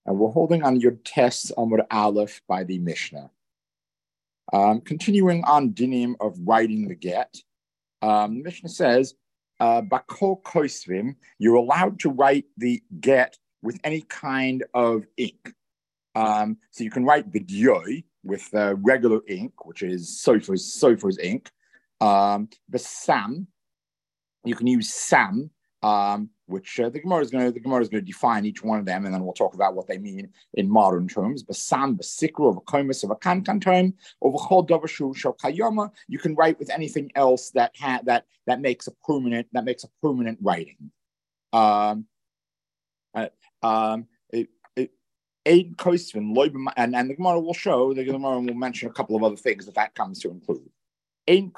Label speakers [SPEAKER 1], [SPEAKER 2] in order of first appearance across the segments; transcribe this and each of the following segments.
[SPEAKER 1] And we're holding on your tests Amud Aleph by the Mishnah. Continuing on dinim of writing the get, the Mishnah says, Bakol Koisvim, you're allowed to write the get with any kind of ink. So you can write the gyoy with regular ink, which is Sofer's ink. The sam, you can use sam, which the Gemara is going to define each one of them, and then we'll talk about what they mean in modern terms. Basam, basikru, of a komis, of a kankan term, of a chol davashu shel kayama. You can write with anything else that makes a permanent writing. And the Gemara will show. The Gemara will mention a couple of other things that comes to include. On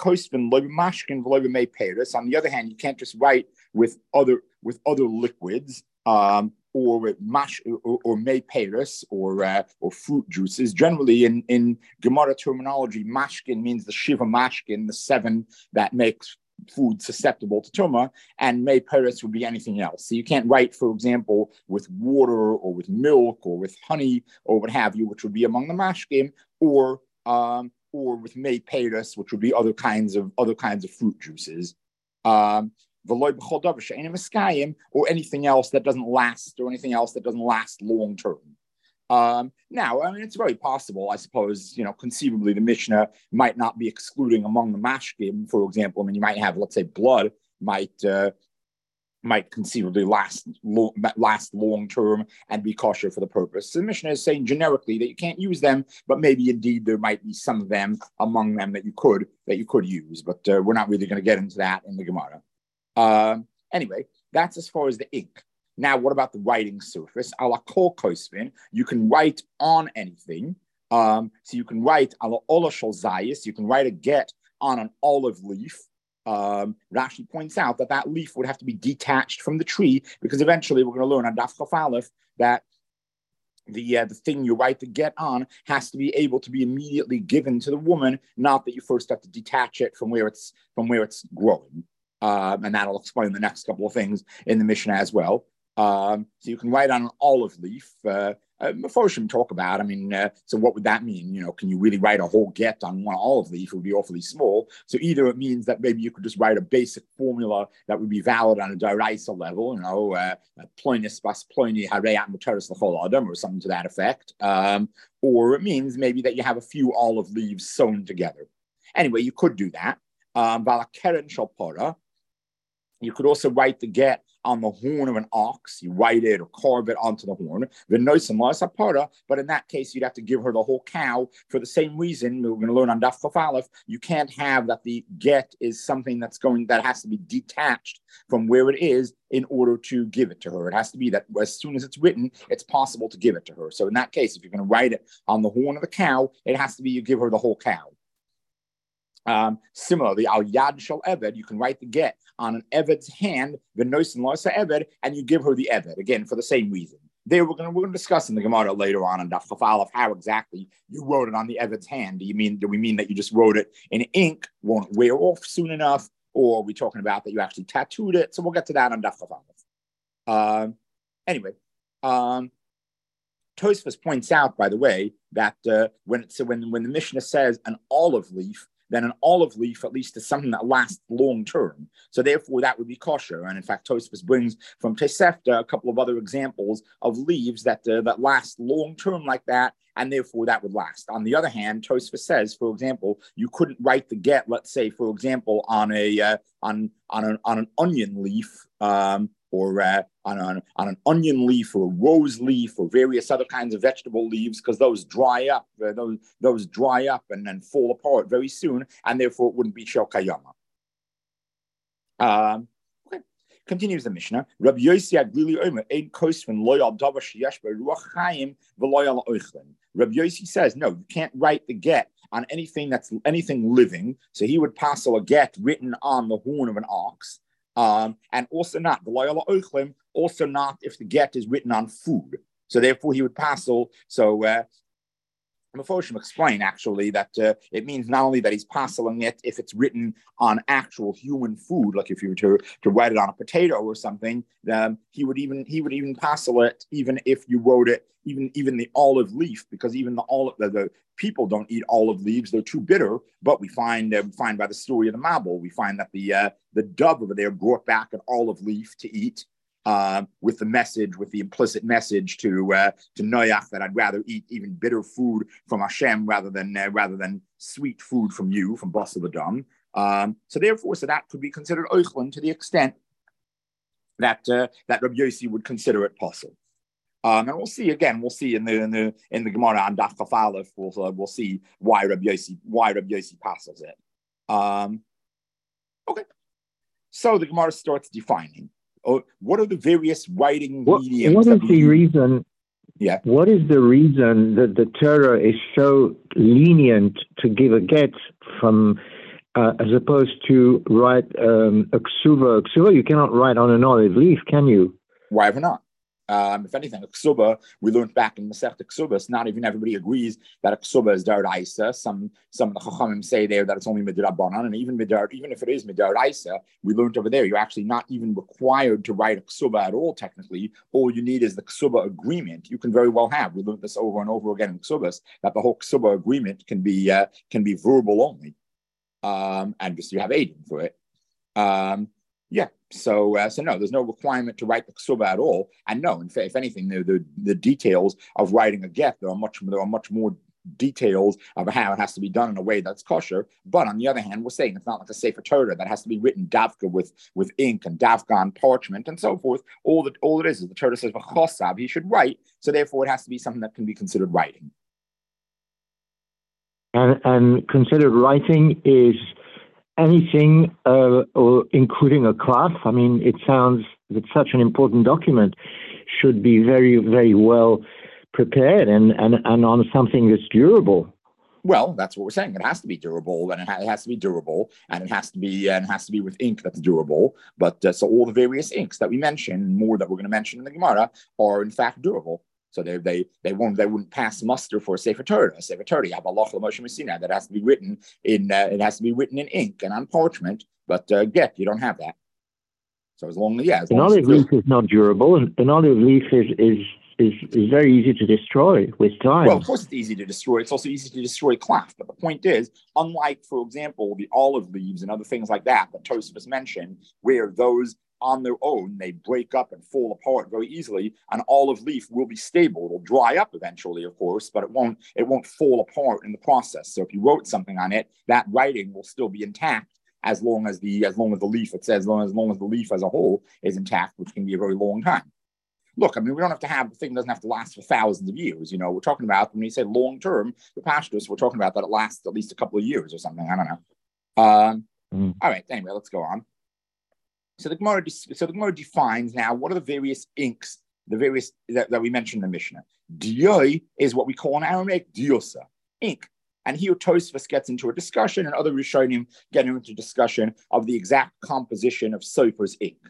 [SPEAKER 1] the other hand, you can't just write with other liquids, or with mash or may paris or fruit juices. Generally, in Gemara terminology, mashkin means the shiva mashkin, the 7 that makes food susceptible to tumah, and may paris would be anything else. So you can't write, for example, with water or with milk or with honey or what have you, which would be among the mashkin, or with may paris, which would be other kinds of fruit juices. Or anything else that doesn't last, long term. Now, I mean, it's very possible, I suppose, conceivably the Mishnah might not be excluding among the mashkim, for example. I mean, you might have, let's say, blood might conceivably last long term and be kosher for the purpose. So the Mishnah is saying generically that you can't use them, but maybe indeed there might be some of them among them that you could use. But we're not really going to get into that in the Gemara. Anyway, that's as far as the ink. Now, what about the writing surface? Ala kol koisvin, you can write on anything. So you can write ala ola shel zayis, you can write a get on an olive leaf. Rashi points out that leaf would have to be detached from the tree, because eventually we're going to learn on Daf Chaf Aleph that the thing you write the get on has to be able to be immediately given to the woman, not that you first have to detach it from where it's growing. And that'll explain the next couple of things in the Mishnah as well. So you can write on an olive leaf. Meforshim talk about, so what would that mean? Can you really write a whole get on one olive leaf? It would be awfully small. So either it means that maybe you could just write a basic formula that would be valid on a daraisa level, ploinus bas ploini hareyat muteris l'chol adam, or something to that effect. Or it means maybe that you have a few olive leaves sewn together. Anyway, you could do that. Valakeren shel pora. You could also write the get on the horn of an ox. You write it or carve it onto the horn. But in that case, you'd have to give her the whole cow for the same reason. We're going to learn on Daf Chaf Aleph. You can't have that the get is something that has to be detached from where it is in order to give it to her. It has to be that as soon as it's written, it's possible to give it to her. So in that case, if you're going to write it on the horn of the cow, it has to be you give her the whole cow. Similarly, al yad shel eved, you can write the get on an eved's hand, the noisin losa eved, and you give her the eved again for the same reason. There, we're going to discuss in the Gemara later on Daf Chaf Aleph how exactly you wrote it on the eved's hand. Do we mean that you just wrote it in ink, won't wear off soon enough, or are we talking about that you actually tattooed it? So we'll get to that on Daf Chaf Aleph. Anyway. Tosfos points out, by the way, that when the Mishnah says an olive leaf, then an olive leaf at least is something that lasts long term. So therefore, that would be kosher. And in fact, Tosfos brings from Tosefta a couple of other examples of leaves that last long term like that, and therefore that would last. On the other hand, Tosfos says, for example, you couldn't write the get, let's say, for example, on an onion leaf. Or on an onion leaf or a rose leaf or various other kinds of vegetable leaves, because those dry up, those dry up and then fall apart very soon, and therefore it wouldn't be shel kayama. Okay. Continues the Mishnah. Rabbi Yossi Aglili Omer ein kosvin lo yal davar sheyesh beruach chaim v'lo yal oichlin. Rabbi Yossi says, no, you can't write the get on anything living. So he would passel a get written on the horn of an ox. And also not if the get is written on food. So therefore he would passel. So Mefoshim explain actually that it means not only that he's passing it if it's written on actual human food, like if you were to write it on a potato or something, he would even passel it even if you wrote it even the olive leaf, because even the people don't eat olive leaves; they're too bitter. But we find by the story of the Mabul, we find that the dove over there brought back an olive leaf to eat. With the implicit message to Noach that I'd rather eat even bitter food from Hashem rather than sweet food from you, from Basar Adam. So that could be considered oichlin to the extent that Rabbi Yossi would consider it possible. And we'll see in the Gemara on Daf Chaf Aleph. We'll see why Rabbi Yossi passes it. Okay, so the Gemara starts defining. What are the various writing mediums?
[SPEAKER 2] What is the reason?
[SPEAKER 1] Yeah.
[SPEAKER 2] What is the reason that the Torah is so lenient to give a get from, as opposed to write a ksuba? Ksuba you cannot write on an olive leaf, can you?
[SPEAKER 1] Why ever not? If anything, a ksuba, we learned back in Masechta Ksubas, not even everybody agrees that a ksuba is daraisa. Some of the chachamim say there that it's only midrabanan, and even if it is midaraisa, we learned over there you're actually not even required to write a ksuba at all. Technically, all you need is the ksuba agreement. You can very well have. We learned this over and over again in ksubas that the whole ksuba agreement can be verbal only, and just you have aiding for it. So no, there's no requirement to write the ksuba at all. And no, if anything, the details of writing a get, there are much more details of how it has to be done in a way that's kosher. But on the other hand, we're saying it's not like a Sefer Torah that has to be written davka with ink and davka on parchment and so forth. All it is the Torah says v'chosab, he should write. So therefore, it has to be something that can be considered writing.
[SPEAKER 2] And considered writing is anything, or including a cloth. I mean, it sounds that such an important document should be very, very well prepared and on something that's durable.
[SPEAKER 1] Well, that's what we're saying. It has to be durable, and it has to be durable, and it has to be with ink that's durable. But so all the various inks that we mentioned, more that we're going to mention in the Gemara, are in fact durable. So they wouldn't pass muster for a Sefer Torah. A Sefer Torah, that has to be written in ink and on parchment. But get, you don't have that. So as long as
[SPEAKER 2] an olive leaf is not durable, an olive leaf is very easy to destroy with time.
[SPEAKER 1] Well, of course it's easy to destroy. It's also easy to destroy cloth. But the point is, unlike, for example, the olive leaves and other things like that Tosfos mentioned, where those on their own, they break up and fall apart very easily. An olive leaf will be stable. It'll dry up eventually, of course, but it won't fall apart in the process. So if you wrote something on it, that writing will still be intact as long as the leaf, it says, as long as the leaf as a whole is intact, which can be a very long time. Look, I mean, we don't have to have, the thing doesn't have to last for thousands of years. We're talking about, when we say long term, the pashtus, we're talking about that it lasts at least a couple of years or something. I don't know. All right, anyway, let's go on. So the Gemara defines now what are the various inks, the various that we mentioned in the Mishnah. Diyoi is what we call in Aramaic diosa, ink. And here Tosfos gets into a discussion, and other Rishonim get into discussion of the exact composition of Sofer's ink.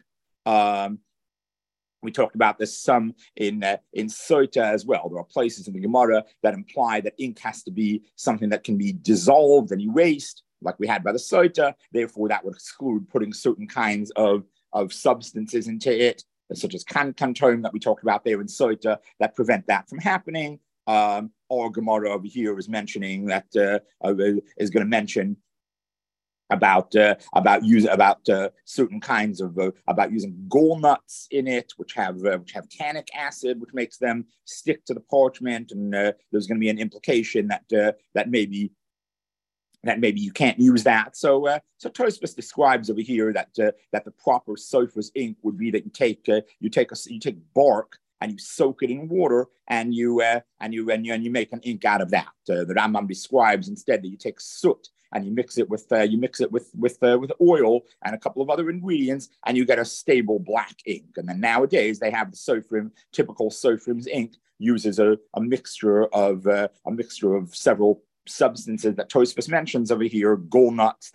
[SPEAKER 1] We talked about this some in Sota as well. There are places in the Gemara that imply that ink has to be something that can be dissolved and erased, like we had by the Sota. Therefore, that would exclude putting certain kinds of substances into it, such as kantom that we talked about there in Sota, that prevent that from happening. Or Gemara over here is mentioning that is going to mention about certain kinds of about using gallnuts in it, which have tannic acid, which makes them stick to the parchment, and there's going to be an implication that maybe you can't use that. So Tosfos describes over here that the proper Sofer's ink would be that you take bark and you soak it in water, and you make an ink out of that. The Rambam describes instead that you take soot and you mix it with oil and a couple of other ingredients, and you get a stable black ink. And then nowadays they have the Sofrim, typical Sofrim's ink uses a mixture of several substances that Tosfos mentions over here, gallnuts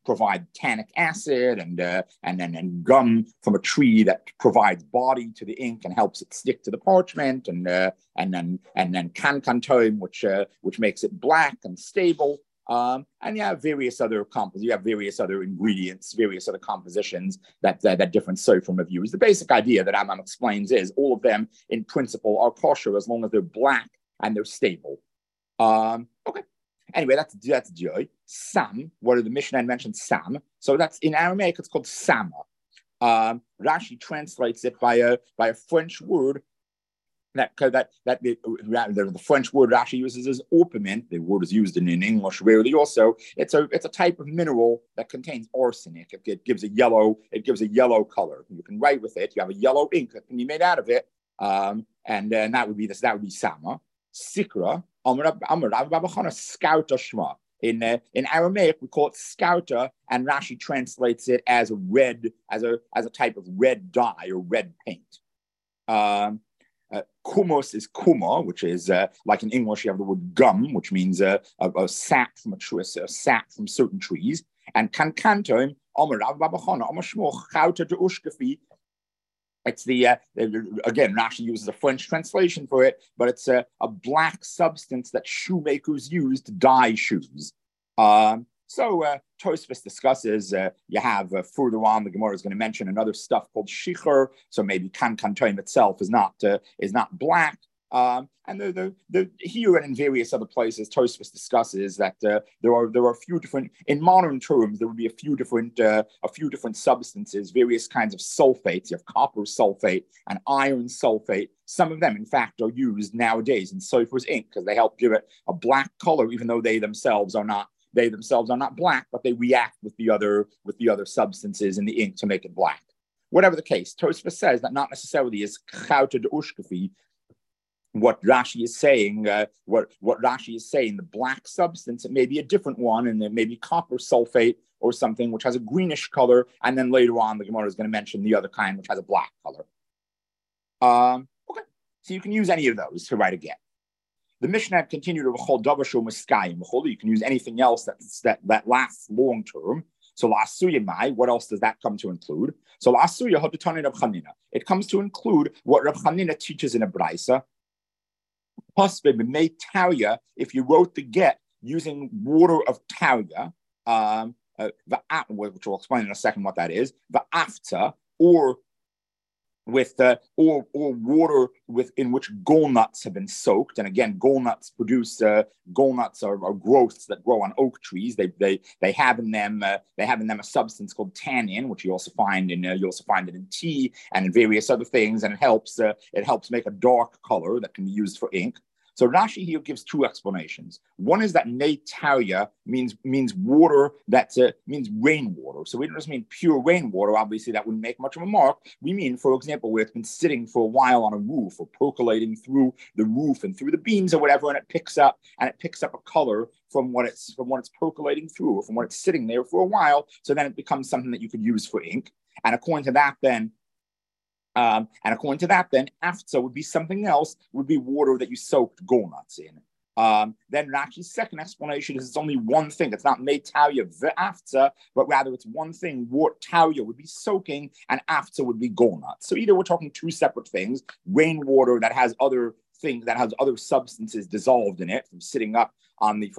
[SPEAKER 1] provide tannic acid and gum from a tree that provides body to the ink and helps it stick to the parchment, and then cancantoim, which makes it black and stable. And you have various other ingredients, various other compositions that different sofrim have used. The basic idea that Rambam explains is all of them, in principle, are kosher as long as they're black and they're stable. Okay. Anyway, that's joy. Sam, what the Mishnah mentioned, Sam. So that's in Aramaic, it's called Sama. Rashi translates it by a French word that the French word Rashi uses as orpiment. The word is used in English rarely. Also, it's a type of mineral that contains arsenic. It gives a yellow color. You can write with it. You have a yellow ink that can be made out of it, and that would be Sama. Sikra. Scouter Shma. In Aramaic, we call it scouter, and Rashi translates it as a type of red dye or red paint. Kumos is kuma, which is like in English you have the word gum, which means a sap from a tree, a sap from certain trees. And kankantoim, it's again, Rashi uses a French translation for it, but it's a black substance that shoemakers use to dye shoes. So Tosfos discusses, you have further on, the Gemara is going to mention another stuff called shichur. So maybe kankantoim itself is not black. And here and in various other places, Tosfos discusses that there are a few different, in modern terms, there would be a few different substances, various kinds of sulfates. You have copper sulfate and iron sulfate. Some of them, in fact, are used nowadays in Sofer's ink because they help give it a black color, even though they themselves are not black, but they react with the other substances in the ink to make it black. Whatever the case, Tosfos says that not necessarily is chauta de ushkafi what Rashi is saying, the black substance, it may be a different one, and it may be copper sulfate or something which has a greenish color, and then later on the Gemara is going to mention the other kind which has a black color. Okay, so you can use any of those to write a get. The Mishnah continued to you can use anything else that lasts long term. So la'asuya mai, what else does that come to include? So la'asuya hadutani Rab Chanina. It comes to include what Rab Chanina teaches in a brisa. If you wrote the get using water of tauya, which we'll explain in a second what that is, va'afta, or with or water in which gall nuts have been soaked. And again, gall nuts are growths that grow on oak trees. They have in them a substance called tannin, which you also find in tea and in various other things, and it helps make a dark color that can be used for ink. So Rashi here gives two explanations. One is that neitaria means water means rainwater. So we don't just mean pure rainwater. Obviously, that wouldn't make much of a mark. We mean, for example, where it's been sitting for a while on a roof or percolating through the roof and through the beams or whatever, and it picks up a color from what it's percolating through or from what it's sitting there for a while. So then it becomes something that you could use for ink. And according to that, then after would be something else, would be water that you soaked gall nuts in. Then Rashi's second explanation is it's only one thing. It's not made tauya ve'afta, but rather it's one thing. What tauya would be soaking, and after would be gall nuts. So either we're talking two separate things: rainwater that has other substances dissolved in it from sitting up on the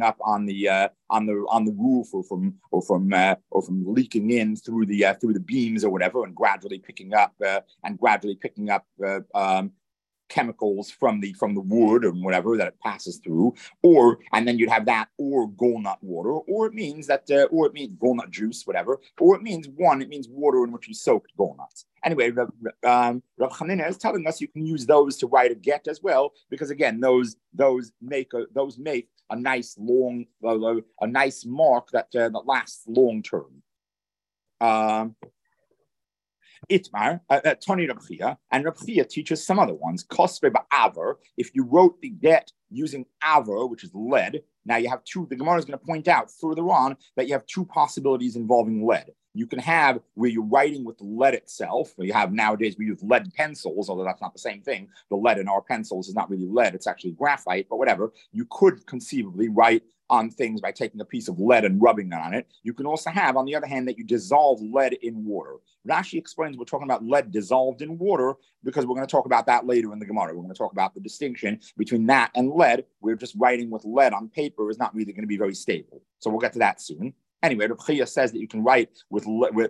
[SPEAKER 1] roof, or from leaking in through the beams or whatever, and gradually picking up chemicals from the wood or whatever that it passes through, and then you'd have that, or gall nut water, or it means gall nut juice, whatever, or it means water in which you soaked gall nuts. Anyway, Rav Chanina is telling us you can use those to write a get as well, because again, those make a nice mark that lasts long term. Itmar, Tony Rab Chia, and Rab Chia teaches some other ones. Kosve ba'aver, if you wrote the get using aver, which is lead, now you have two, the Gemara is going to point out further on that you have two possibilities involving lead. You can have where you're writing with the lead itself. You have nowadays, we use lead pencils, although that's not the same thing. The lead in our pencils is not really lead, it's actually graphite, but whatever. You could conceivably write on things by taking a piece of lead and rubbing it on it. You can also have, on the other hand, that you dissolve lead in water. Rashi explains we're talking about lead dissolved in water because we're going to talk about that later in the Gemara. We're going to talk about the distinction between that and lead. We're just writing with lead on paper is not really going to be very stable. So we'll get to that soon. Anyway, Reb Chia says that you can write with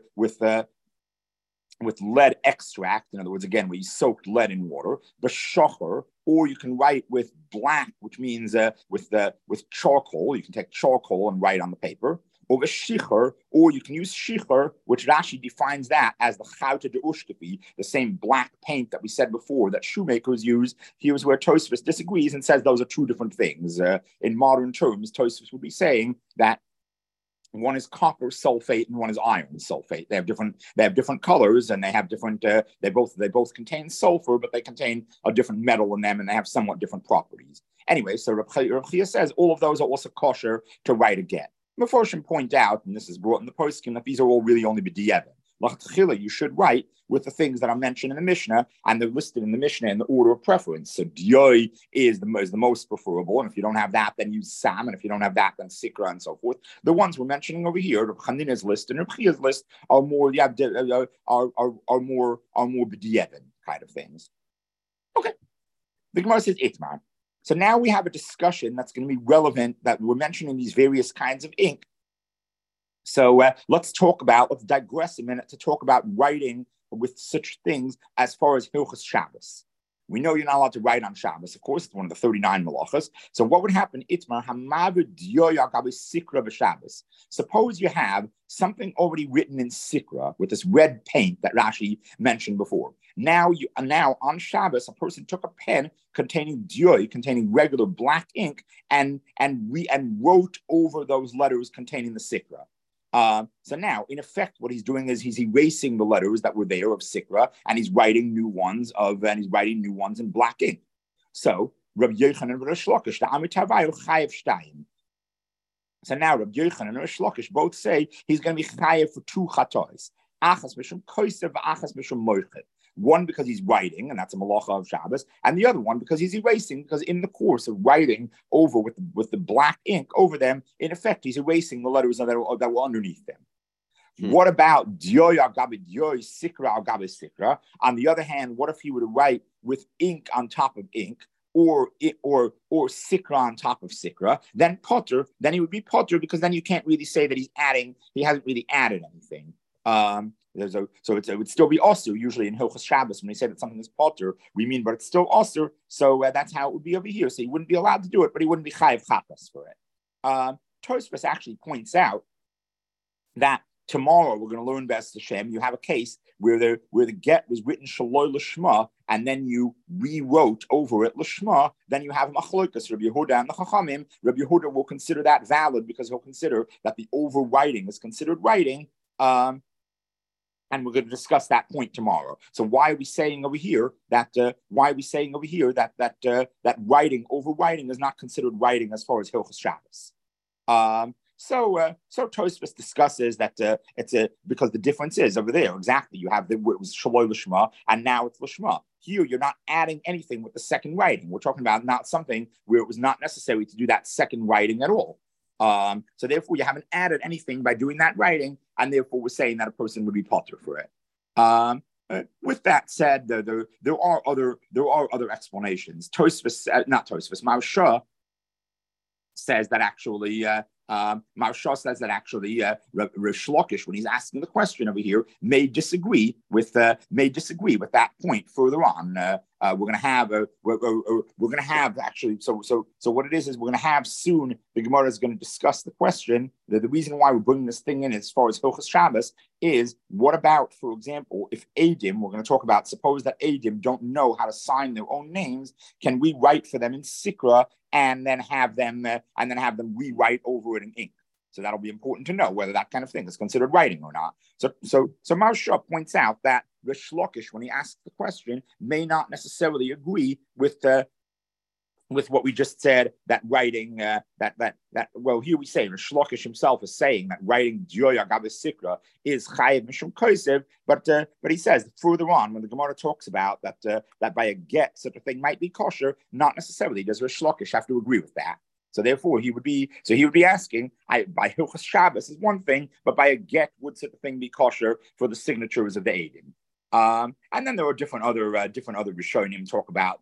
[SPEAKER 1] lead extract, in other words, again, where you soaked lead in water, b'shocher, or you can write with black, which means with charcoal. You can take charcoal and write on the paper, or v'shicher, or you can use shicher, which Rashi defines that as the chauta de ushkefi, the same black paint that we said before that shoemakers use. Here's where Tosfos disagrees and says those are two different things. In modern terms, Tosfos would be saying that one is copper sulfate and one is iron sulfate. They have different colors, and they have different. They both contain sulfur, but they contain a different metal in them, and they have somewhat different properties. Anyway, so Reb Chia says all of those are also kosher to write again. Meforshim point out, and this is brought in the poskim, that these are all really only b'di'evet. L'chachila, you should write with the things that are mentioned in the Mishnah, and they're listed in the Mishnah in the order of preference. So dioi is the most preferable, and if you don't have that, then use sam, and if you don't have that, then sikra, and so forth. The ones we're mentioning over here, Reb Chanina's list and Reb Chia's list, are more more b'di'evet kind of things. Okay, the Gemara says itmar. So now we have a discussion that's going to be relevant, that we're mentioning these various kinds of ink. So let's digress a minute to talk about writing with such things as far as Hilchos Shabbos. We know you're not allowed to write on Shabbos. Of course, it's one of the 39 malachas. So what would happen? Suppose you have something already written in Sikra with this red paint that Rashi mentioned before. Now on Shabbos, a person took a pen containing dioy, containing regular black ink, and wrote over those letters containing the Sikra. So now, in effect, what he's doing is he's erasing the letters that were there of Sikra, and he's writing new ones in black ink. So Rabbi Yochanan and Rish Lakish, the Amitavayu Chayev Shtayim. So now Rabbi Yochanan and Rish Lakish both say he's going to be chayev for two chatois. Achas mishum kosev, achas mishum moichet. One because he's writing, and that's a malacha of Shabbos, and the other one because he's erasing, because in the course of writing over with the black ink over them, in effect, he's erasing the letters that were underneath them. What about dioy al gabi dioy, sikra al gabi sikra? On the other hand, what if he were to write with ink on top of ink, or sikra on top of sikra? Then potter, then he would be potter, because then you can't really say that he hasn't really added anything. So it would still be osir. Usually in Hilchos Shabbos, when we say that something is potter, we mean, but it's still osir. So that's how it would be over here. So he wouldn't be allowed to do it, but he wouldn't be chayiv chapas for it. Tosfos actually points out that tomorrow we're going to learn B'ez Hashem. You have a case where the get was written shaloi l'shma, and then you rewrote over it l'shma. Then you have machlokas, Rabbi Yehuda and the Chachamim. Rabbi Yehuda will consider that valid because he'll consider that the overwriting is considered writing. And we're going to discuss that point tomorrow. So why are we saying over here that writing is not considered writing as far as Hilchos Shabbos? So Tosfos discusses that because the difference is over there exactly. You have it was shaloi l'shma, and now it's l'shma. Here you're not adding anything with the second writing. We're talking about not something where it was not necessary to do that second writing at all. So therefore, you haven't added anything by doing that writing, and therefore we're saying that a person would be potter for it. With that said, there are other explanations. Maharsha says that actually. Maharsha says that actually Rish Lakish, when he's asking the question over here, may disagree with that point further on. We're going to have actually. So what it is we're going to have soon. The Gemara is going to discuss the question. The reason why we're bringing this thing in as far as Hilchos Shabbos is, what about, for example, if Eidim, we're going to talk about, suppose that Eidim don't know how to sign their own names, can we write for them in Sikra and then have them rewrite over it in ink? So that'll be important to know whether that kind of thing is considered writing or not. So Maharsha points out that Rish Lakish, when he asks the question, may not necessarily agree with with what we just said, that writing, well, here we say, Rish Lakish himself is saying that writing Dioya Gabis Sikra is Chayiv Mishum Kosev, but he says further on, when the Gemara talks about that by a get, such a thing might be kosher, not necessarily does Rish Lakish have to agree with that. So therefore, he would be asking, by Hilchas Shabbos is one thing, but by a get, would such a thing be kosher for the signatures of the Eidim? And then there are different other Rishonim talk about.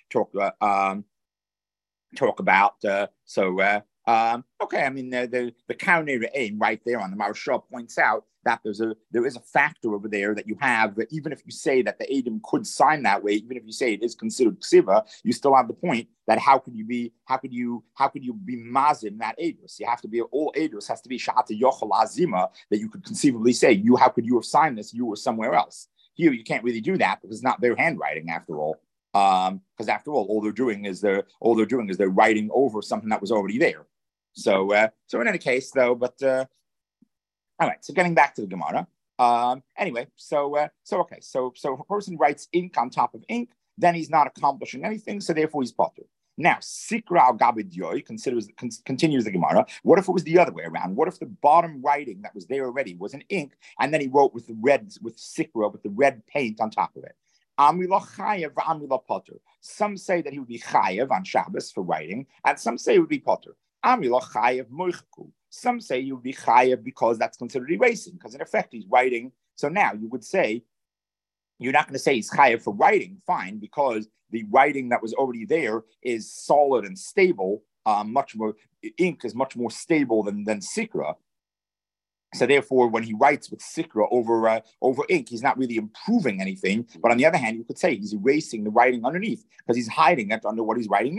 [SPEAKER 1] Okay, I mean the Kaunei Re'im right there on the Maharsha points out that there is a factor over there that you have that even if you say that the Eidim could sign that way, even if you say it is considered ksiva, you still have the point that how could you be mazim that Eidus? You have to be, all Eidus has to be sha'ata yochel azima, that you could conceivably say, how could you have signed this? You were somewhere else. Here you can't really do that because it's not their handwriting after all. Because after all they're doing is they're writing over something that was already there. So in any case, though, but all right. So getting back to the Gemara. Anyway, so if a person writes ink on top of ink, then he's not accomplishing anything. So therefore, he's potter. Now, Sikra al Gabid Yoy continues the Gemara. What if it was the other way around? What if the bottom writing that was there already was an ink, and then he wrote with Sikra, with the red paint on top of it? Amrila Chayev, Amrila Potter. Some say that he would be Chayev on Shabbos for writing, and some say he would be Potter. Amrila Chayev Moichaku. Some say he would be Chayev because that's considered erasing, because in effect he's writing. So now you would say, you're not going to say he's Chayev for writing, fine, because the writing that was already there is solid and stable. Much more ink is much more stable than Sikra. So therefore, when he writes with Sikra over ink, he's not really improving anything. But on the other hand, you could say he's erasing the writing underneath because he's hiding it under what he's writing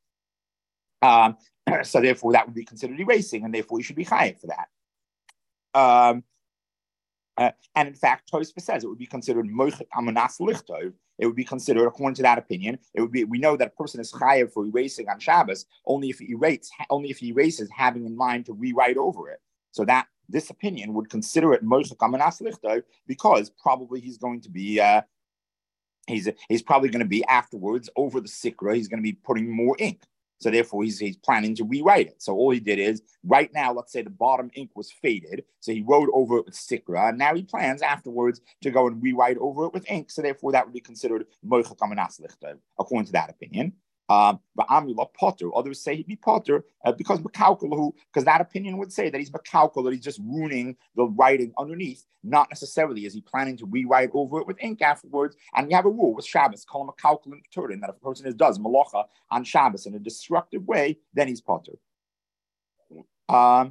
[SPEAKER 1] now. So therefore, that would be considered erasing, and therefore you should be chayav for that. And in fact, Tosfos says it would be considered moichet amanas lichtov. It would be considered, according to that opinion, it would be. We know that a person is chayav for erasing on Shabbos only if he erases having in mind to rewrite over it. So that this opinion would consider it moichet amanas lichtov because probably he's going to be. He's probably going to be afterwards over the sikra. He's going to be putting more ink. So therefore, he's planning to rewrite it. So all he did is, right now, let's say the bottom ink was faded. So he wrote over it with Sikra. And now he plans afterwards to go and rewrite over it with ink. So therefore, that would be considered Moichak Amanas Lichter, according to that opinion. But Amrila Potter, others say he'd be Potter because that opinion would say that he's Makaukel, that he's just ruining the writing underneath. Not necessarily is he planning to rewrite over it with ink afterwards. And we have a rule with Shabbos, call him a Kaukel and Turin, that if a person does Malacha on Shabbos in a destructive way, then he's Potter. Okay.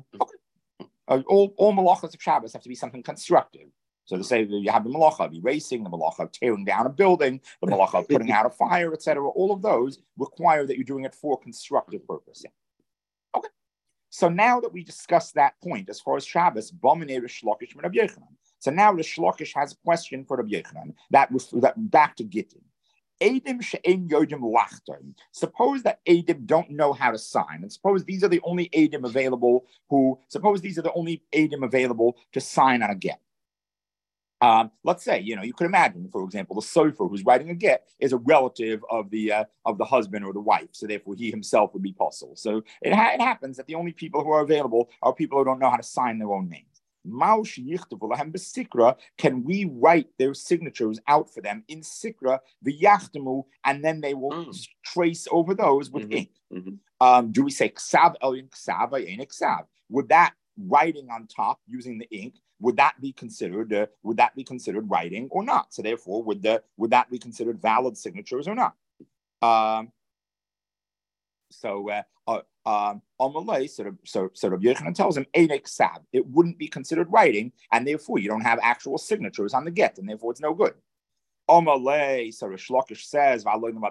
[SPEAKER 1] All Malachas of Shabbos have to be something constructive. So to say that you have the malacha of erasing, the malacha of tearing down a building, the malacha of putting out a fire, etc., all of those require that you're doing it for constructive purpose. Yeah. Okay. So now that we discussed that point, as far as Shabbos, Bominei Rish Lakish and Rabbi Yochanan. So now Rish Lakish has a question for Rabbi Yochanan that back to Gittin. Eidim she'en yodim lachton. Suppose that Eidim don't know how to sign, and suppose these are the only Eidim available to sign on a get. Let's say, you could imagine, for example, the sofer who's writing a get is a relative of the husband or the wife, so therefore he himself would be possible. So it happens that the only people who are available are people who don't know how to sign their own names. Can we write their signatures out for them in Sikra, the Yachtamu, and then they will trace over those with ink? Do we say Ksav Elyon Ksav Ayin Ksav? Would that writing on top using the ink, would that be considered writing or not? So therefore, would that be considered valid signatures or not? So Rabbi Yochanan tells him it wouldn't be considered writing, and therefore you don't have actual signatures on the get, and therefore it's no good. Omalei, so Rish Lakish says,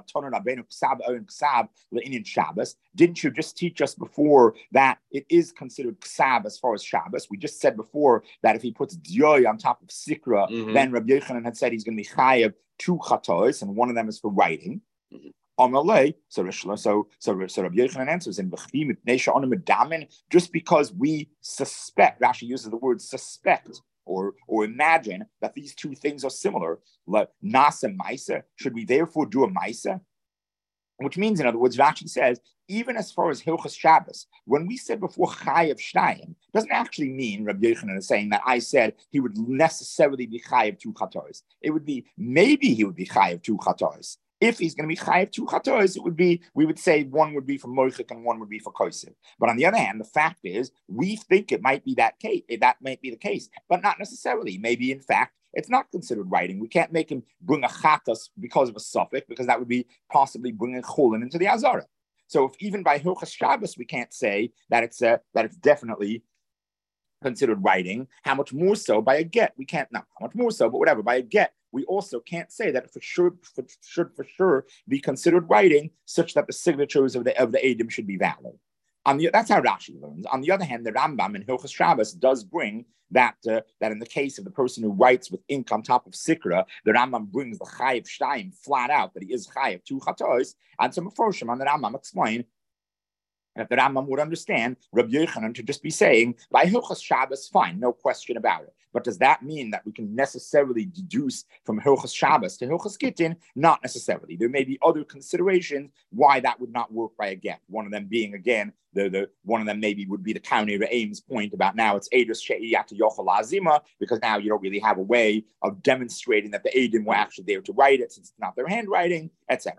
[SPEAKER 1] didn't you just teach us before that it is considered ksab as far as Shabbos? We just said before that if he puts dioy on top of sikra, then Rabbi Yochanan had said he's going to be chayav 2 chatos, and one of them is for writing. Omalei, so Rabbi Yochanan answers in just because we suspect, Rashi uses the word suspect, or imagine that these two things are similar. Nasa Maisa, should we therefore do a Maisa? Which means, in other words, Rashi says, even as far as Hilchas Shabbos, when we said before Chayav Shtayim, doesn't actually mean Rabbi Yochanan is saying that I said he would necessarily be Chayav 2 Chatois. It would be, maybe he would be Chayav 2 Chatois. If he's going to be Chayav 2 Chatois, it would be, we would say one would be for Moichik and one would be for Kosev. But on the other hand, the fact is, we think it might be that case, that might be the case, but not necessarily. Maybe, in fact, it's not considered writing. We can't make him bring a chatas because of a suffix, because that would be possibly bringing chulin into the azara. So if even by Hilchas Shabbos we can't say that it's definitely considered writing, how much more so by a get? We can't, not how much more so, but whatever, by a get, we also can't say that it should for sure be considered writing, such that the signatures of the Eidim should be valid. That's how Rashi learns. On the other hand, the Rambam in Hilchas Shabbos does bring that in the case of the person who writes with ink on top of Sikra, the Rambam brings the Chayiv Shtayim flat out that he is Chayiv 2 Chatois, and some Meforshim on the Rambam explain that the Rambam would understand Rabbi Yochanan to just be saying, by Hilchas Shabbos, fine, no question about it. But does that mean that we can necessarily deduce from Hilchas Shabbos to Hilchas Gittin? Not necessarily. There may be other considerations why that would not work by a get. One of them being, again, one of them maybe would be the counter to Aim's point about now it's Eidos She'iyat Yochel Azima, because now you don't really have a way of demonstrating that the Eidim were actually there to write it since it's not their handwriting, etc.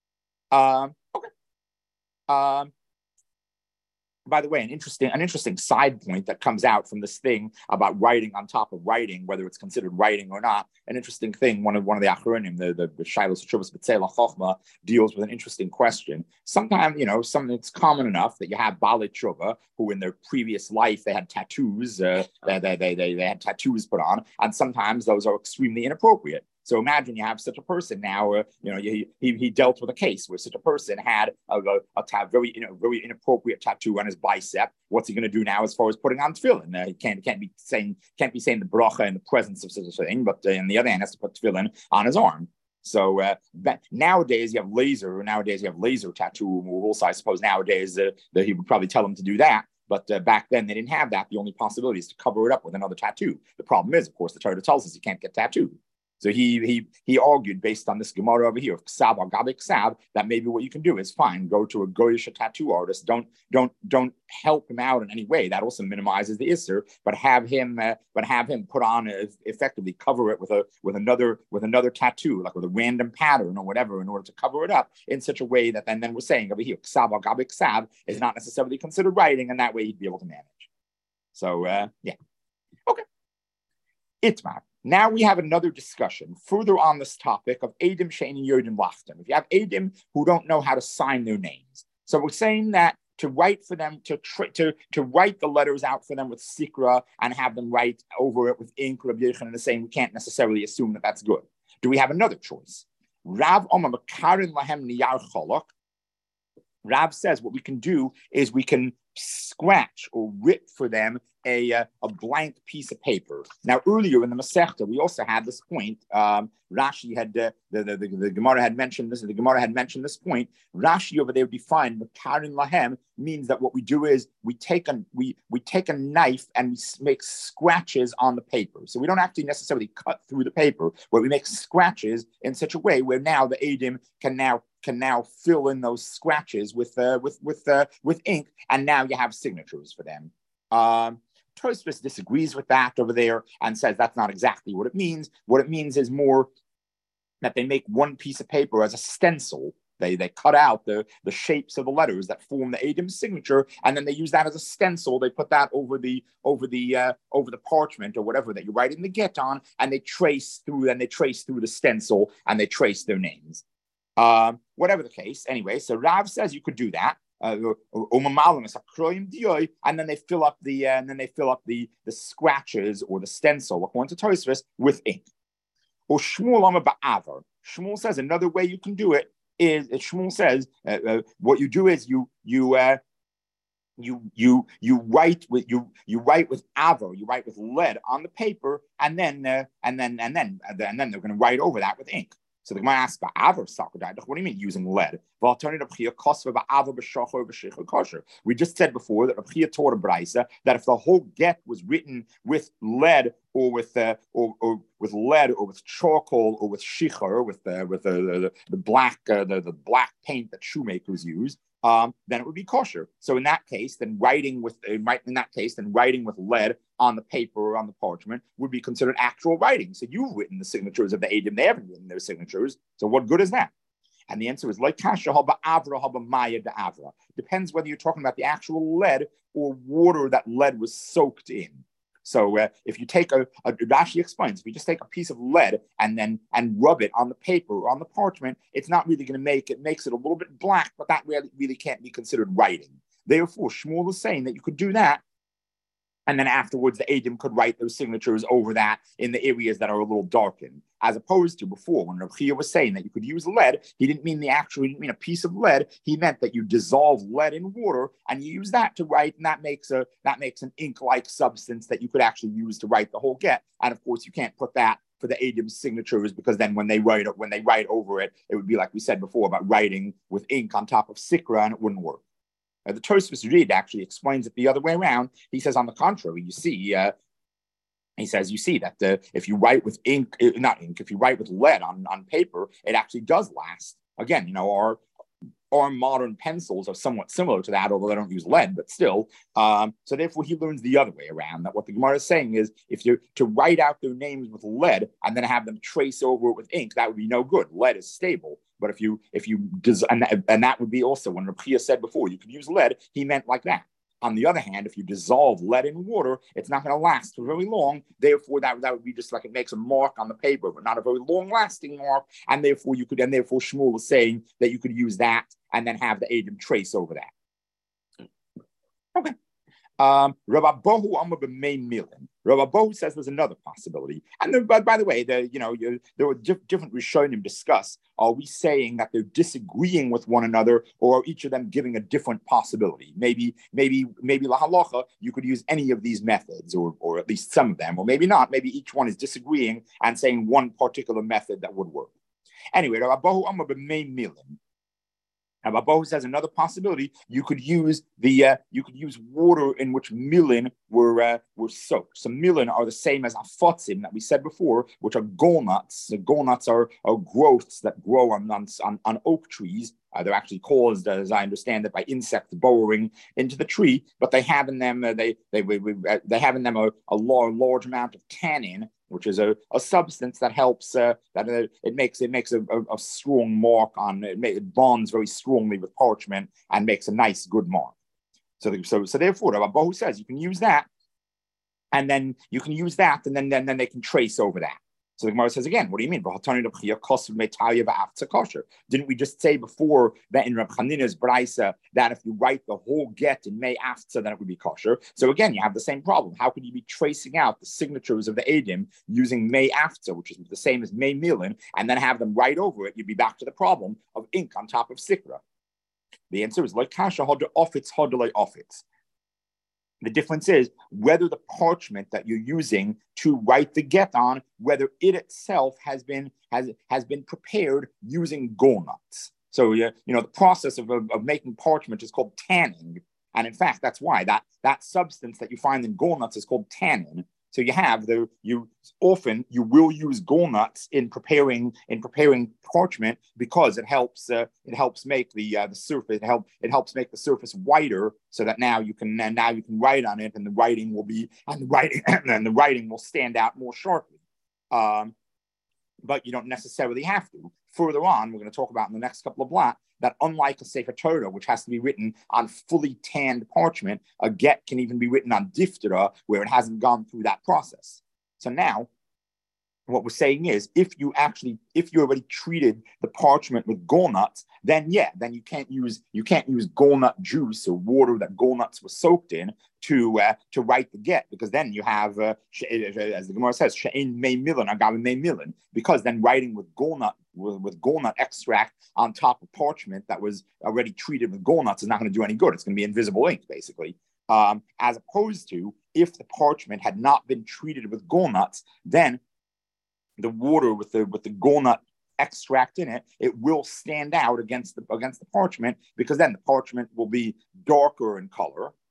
[SPEAKER 1] Okay. By the way, an interesting side point that comes out from this thing about writing on top of writing, whether it's considered writing or not. An interesting thing. One of the Achronim, the Shilos Shuvas B'Tzeila Chochma, deals with an interesting question. Sometimes, it's common enough that you have Balei Tshuva who, in their previous life, they had tattoos. They had tattoos put on, and sometimes those are extremely inappropriate. So imagine you have such a person now. He dealt with a case where such a person had a very inappropriate tattoo on his bicep. What's he going to do now as far as putting on tefillin? He can't be saying the bracha in the presence of such a thing. But on the other hand, has to put tefillin on his arm. So nowadays you have laser tattoo removal. So I suppose nowadays that he would probably tell him to do that. But back then they didn't have that. The only possibility is to cover it up with another tattoo. The problem is, of course, the Torah tells us you can't get tattooed. So he argued based on this Gemara over here of Ksav or Gabi Ksav that maybe what you can do is fine, go to a goyish tattoo artist. Don't help him out in any way. That also minimizes the isser. But have him put on effectively cover it with another tattoo, like with a random pattern or whatever, in order to cover it up in such a way that then we're saying over here Ksav or Gabi Ksav is not necessarily considered writing, and that way he'd be able to manage. So yeah, okay, Itmar. Now we have another discussion further on this topic of Eidim She'ein Yodim Lachtem. If you have Eidim who don't know how to sign their names, so we're saying that to write for them, to write the letters out for them with Sikra and have them write over it with ink, Rabbi Yochanan is saying we can't necessarily assume that that's good. Do we have another choice? Rav Omar Makarin Lahem Niyar Cholok. Rav says what we can do is we can scratch or rip for them a blank piece of paper. Now, earlier in the Masechta, we also had this point. Rashi had the Gemara had mentioned this. The Gemara had mentioned this point. Rashi over there defined Makarin Lahem means that what we do is we take a knife and we make scratches on the paper. So we don't actually necessarily cut through the paper, but we make scratches in such a way where now the Eidim can now fill in those scratches with ink, and now you have signatures for them. Tosfos disagrees with that over there and says that's not exactly what it means. What it means is more that they make one piece of paper as a stencil. They cut out the shapes of the letters that form the Eidim signature, and then they use that as a stencil. They put that over the parchment or whatever that you're writing the get on, and they trace through the stencil and they trace their names. Whatever the case, anyway. So Rav says you could do that. And then they fill up the scratches or the stencil, according to Tosfos, with ink. Or Shmuel says another way you can do it is Shmuel says what you do is you write with avar, you write with lead on the paper, and then they're going to write over that with ink. So the Gemara asks, what do you mean using lead? We just said before that Rabbi Chia taught a brisa that if the whole get was written with lead or or with lead, or with charcoal, or with shichar, with the black the black paint that shoemakers use, then it would be kosher. So in that case, then writing with lead on the paper or on the parchment would be considered actual writing. So you've written the signatures of the Eidim; they haven't written their signatures. So what good is that? And the answer is like kasha haba avra haba maya de avra. Depends whether you're talking about the actual lead or water that lead was soaked in. So if you take Rashi explains, if you just take a piece of lead and rub it on the paper or on the parchment, it's not really going to makes it a little bit black, but that really can't be considered writing. Therefore, Shmuel is saying that you could do that, and then afterwards the Eidim could write those signatures over that in the areas that are a little darkened, as opposed to before when Rav Chia was saying that you could use lead. He didn't mean a piece of lead. He meant that you dissolve lead in water and you use that to write, and that makes an ink-like substance that you could actually use to write the whole get. And of course, you can't put that for the Eidim's signatures, because then when they write over it, it would be like we said before about writing with ink on top of sikra, and it wouldn't work. The Tosfos Rid actually explains it the other way around. He says, on the contrary, you see that if you write with if you write with lead on paper, it actually does last. Again, our modern pencils are somewhat similar to that, although they don't use lead, but still. So therefore, he learns the other way around, that what the Gemara is saying is, if you're to write out their names with lead and then have them trace over it with ink, that would be no good. Lead is stable. But if you and that would be also, when Rav Chia said before you could use lead, he meant like that. On the other hand, if you dissolve lead in water, it's not going to last for very long. Therefore, that would be just like it makes a mark on the paper, but not a very long-lasting mark. And therefore, Shmuel was saying that you could use that and then have the Eidim trace over that. Okay. Rabbi Bohu Amar b'mei milin. Rabbi Bohu says there's another possibility. And then, by the way, there were different Rishonim discuss. Are we saying that they're disagreeing with one another, or are each of them giving a different possibility? Maybe la halacha, you could use any of these methods, or at least some of them, or maybe not. Maybe each one is disagreeing and saying one particular method that would work. Anyway, Rabbi Bohu Amar b'mei milin. Now, Babahu says another possibility: you could use water in which milin were soaked. So milin are the same as afotzim that we said before, which are gallnuts. The gallnuts are growths that grow on oak trees. They're actually caused, as I understand it, by insects burrowing into the tree. But they have in them a large amount of tannin, which is a substance that helps it makes a strong mark on it. It bonds very strongly with parchment and makes a nice good mark. So therefore, Rabbi Bohu says you can use that, and then then they can trace over that. So the Gemara says again, what do you mean? Didn't we just say before that in Reb Chanina's Braisa that if you write the whole get in May After, then it would be kosher? So again, you have the same problem. How could you be tracing out the signatures of the Eidim using May After, which is the same as May Milin, and then have them write over it? You'd be back to the problem of ink on top of sikra. The answer is like kasha hodder offits hodder offits. The difference is whether the parchment that you're using to write the get on, whether it itself has been prepared using gallnuts. So the process of making parchment is called tanning, and in fact that's why that substance that you find in gallnuts is called tannin. So you will use gallnuts in preparing parchment, because it helps make the surface it helps make the surface whiter, so that now you can write on it, and the writing will stand out more sharply. But you don't necessarily have to. Further on, we're going to talk about in the next couple of blocks that unlike a Sefer Torah, which has to be written on fully tanned parchment, a get can even be written on diphthera, where it hasn't gone through that process. So now, what we're saying is, if you already treated the parchment with gallnuts, then you can't use gallnut juice or water that gallnuts were soaked in to write the get, because then you have, as the Gemara says, she'ein mei milin agav mei milin, because then writing with gallnut extract on top of parchment that was already treated with gallnuts is not going to do any good. It's going to be invisible ink, basically. As opposed to if the parchment had not been treated with gallnuts, then the water with the gallnut extract in it, it will stand out against the parchment, because then the parchment will be darker in color,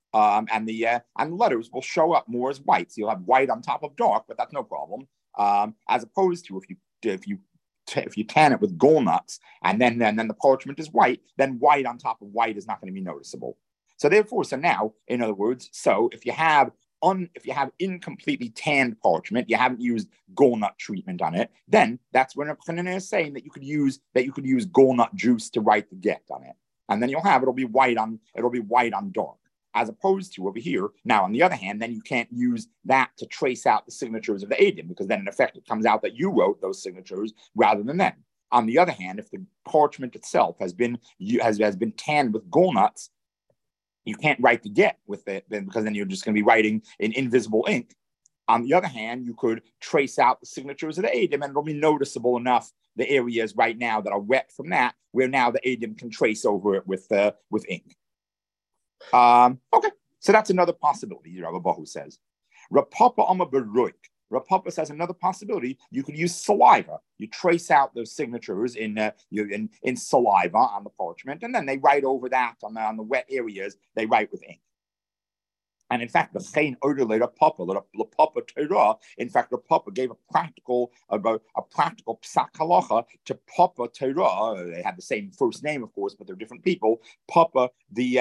[SPEAKER 1] And the letters will show up more as white. So you'll have white on top of dark, but that's no problem. As opposed to if you tan it with gallnuts and then the parchment is white, then white on top of white is not going to be noticeable. So now, in other words, if you have incompletely tanned parchment, you haven't used gallnut treatment on it, then that's when Rabchanan is saying that you could use gallnut juice to write the get on it, and then it'll be white on dark. As opposed to over here, now on the other hand, then you can't use that to trace out the signatures of the Eidim, because then in effect it comes out that you wrote those signatures rather than them. On the other hand, if the parchment itself has been tanned with gallnuts, you can't write the get with it, because then you're just going to be writing in invisible ink. On the other hand, you could trace out the signatures of the Eidim, and it'll be noticeable enough, the areas right now that are wet from that, where now the Eidim can trace over it with ink. Okay, so that's another possibility, Rabbi Bahu says. Rav Papa Amar Beroik. Rav Papa says another possibility, you could use saliva. You trace out those signatures in saliva on the parchment, and then they write over that on the wet areas, they write with ink. And in fact, the Chain order Rav Papa Torah, in fact, Rav Papa gave a practical psak halacha to Papa Torah. They have the same first name, of course, but they're different people. Papa,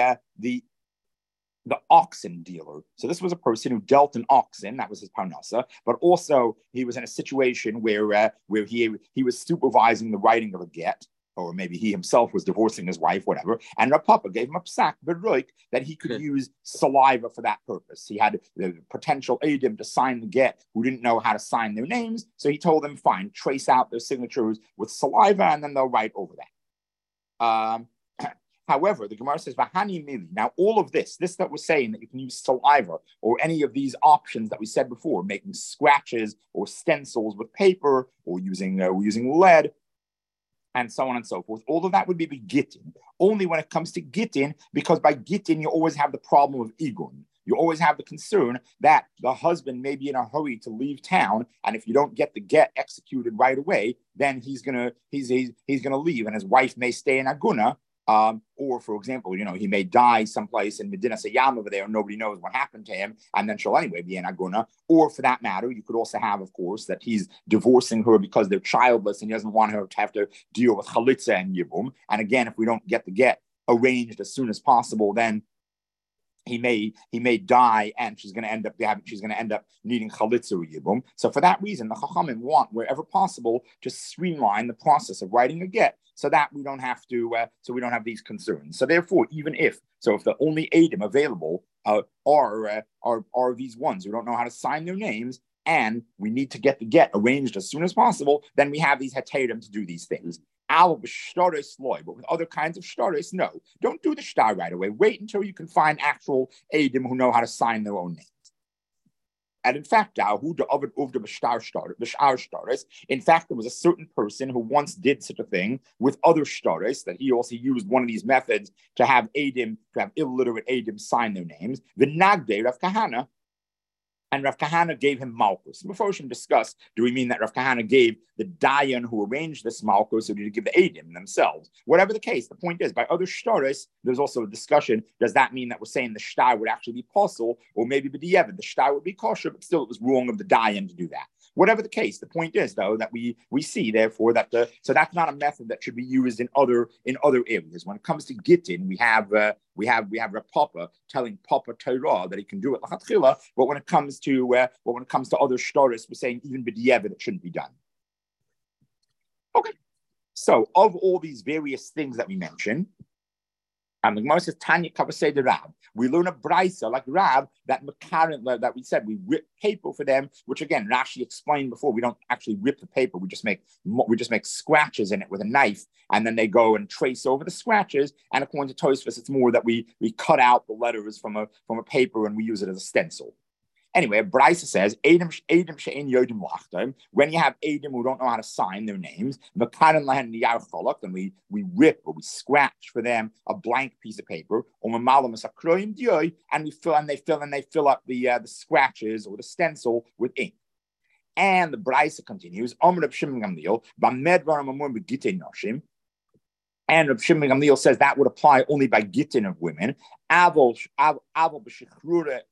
[SPEAKER 1] the oxen dealer. So this was a person who dealt in oxen. That was his parnasa. But also he was in a situation where he was supervising the writing of a get, or maybe he himself was divorcing his wife, whatever. And Rav Papa gave him a psak beroik that he could use saliva for that purpose. He had the potential Eidim to sign the get who didn't know how to sign their names. So he told them, fine, trace out their signatures with saliva, and then they'll write over that. However, the Gemara says, Vahani mili. Now, all of this that we're saying that you can use saliva or any of these options that we said before, making scratches or stencils with paper or using lead, and so on and so forth, all of that would be gittin. Only when it comes to gittin, because by gittin, you always have the problem of igun. You always have the concern that the husband may be in a hurry to leave town, and if you don't get the get executed right away, then he's gonna leave, and his wife may stay in aguna. Or, for example, he may die someplace in Medina Sayyam over there, and nobody knows what happened to him, and then she'll anyway be in Aguna. Or, for that matter, you could also have, of course, that he's divorcing her because they're childless, and he doesn't want her to have to deal with chalitza and yibum. And again, if we don't get the get arranged as soon as possible, then he may die, and she's going to end up needing chalitza or yibum. So for that reason, the Chachamim want, wherever possible, to streamline the process of writing a get, so that we don't have these concerns. So therefore, if the only Eidim available are these ones who don't know how to sign their names, and we need to get the get arranged as soon as possible, then we have these heterim to do these things. But with other kinds of shtaris, no. Don't do the shtar right away. Wait until you can find actual Eidim who know how to sign their own names. And in fact, there was a certain person who once did such a thing with other shtaris, that he also used one of these methods to have illiterate Eidim sign their names. The Nagde Rav Kahana. And Rav Kahana gave him Malchus. Before we should discuss, do we mean that Rav Kahana gave the Dayan who arranged this Malchus, or did he give the Eidim themselves? Whatever the case, the point is, by other shtaris, there's also a discussion, does that mean that we're saying the shtar would actually be possible, or maybe b'diavad, the shtar would be kosher, but still it was wrong of the Dayan to do that? Whatever the case, the point is, though, that we see, therefore, that so that's not a method that should be used in other areas. When it comes to gittin, we have Rav Papa telling Papa Torah that he can do it l'chatchila, but when it comes to other shtaris, we're saying even b'diavad it shouldn't be done. Okay, so of all these various things that we mentioned, and the Gemara says Tanya Kavasei de Rab. We learn a brisa like Rab that we said we rip paper for them, which again Rashi explained before. We don't actually rip the paper; we just make scratches in it with a knife, and then they go and trace over the scratches. And according to Tosfos, it's more that we cut out the letters from a paper and we use it as a stencil. Anyway, Brisa says, when you have Eidim who don't know how to sign their names, then we rip or we scratch for them a blank piece of paper, and they fill up the scratches or the stencil with ink. And the Brisa continues, And Reb Shimon Gamliel says that would apply only by gittin of women. Avol b'shechrure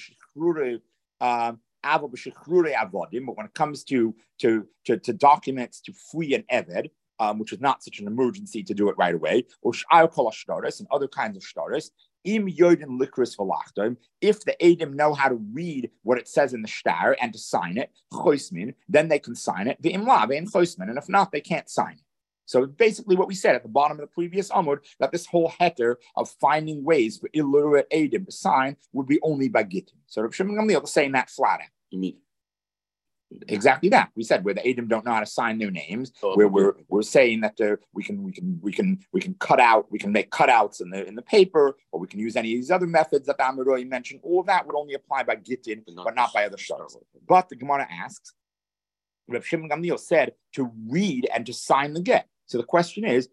[SPEAKER 1] avodim. But when it comes to documents to free an eved, which is not such an emergency to do it right away, or sh'ar kol hashtaros and other kinds of shtaros, im yodim likris v'lachtim. If the Adim know how to read what it says in the shtar and to sign it, choismin, then they can sign it. V'im la ve'im choismin, and if not, they can't sign it. So basically what we said at the bottom of the previous Amud, that this whole heter of finding ways for illiterate Adim to sign would be only by gittin. So Reb Shimon Gamliel is saying that flat out.
[SPEAKER 3] You mean
[SPEAKER 1] exactly that? We said where the Adim don't know how to sign their names, where we're saying that we can cut out, we can make cutouts in the paper, or we can use any of these other methods that the Amoraim mentioned. All of that would only apply by gittin, but not by other shtaros. But the Gemara asks, Reb Shimon Gamliel said to read and to sign the get. So the question is,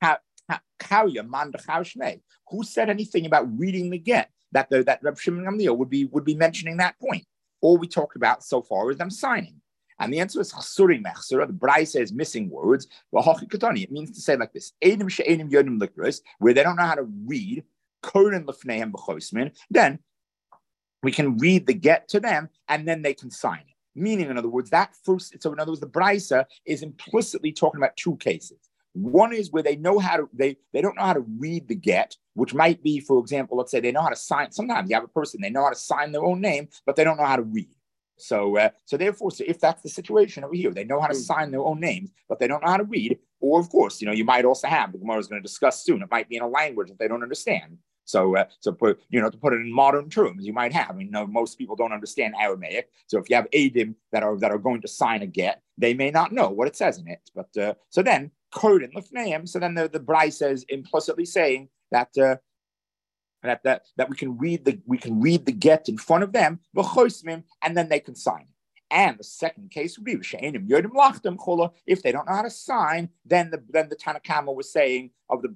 [SPEAKER 1] who said anything about reading the get? That Reb Shimon Gamliel would be mentioning that point. All we talked about so far is them signing. And the answer is chasuri mechsura. The Brai says missing words. It means to say like this: Edim she'edim yodim likros, where they don't know how to read. Korin lefneihem b'choismin. Then we can read the get to them, and then they can sign it. Meaning, in other words, the Braisa is implicitly talking about two cases. One is where they know how to, they don't know how to read the get, which might be, for example, let's say they know how to sign. Sometimes you have a person, they know how to sign their own name, but they don't know how to read. So therefore, if that's the situation over here, they know how to sign their own names, but they don't know how to read. Or of course, you might also have, the Gemara is going to discuss soon, it might be in a language that they don't understand. So to put it in modern terms, you might have. Most people don't understand Aramaic. So if you have Adim that are going to sign a get, they may not know what it says in it. But so then Korin Lefneim. So then the Brai says implicitly saying that we can read the get in front of them, and then they can sign it. And the second case would be if they don't know how to sign, then the Tanakama was saying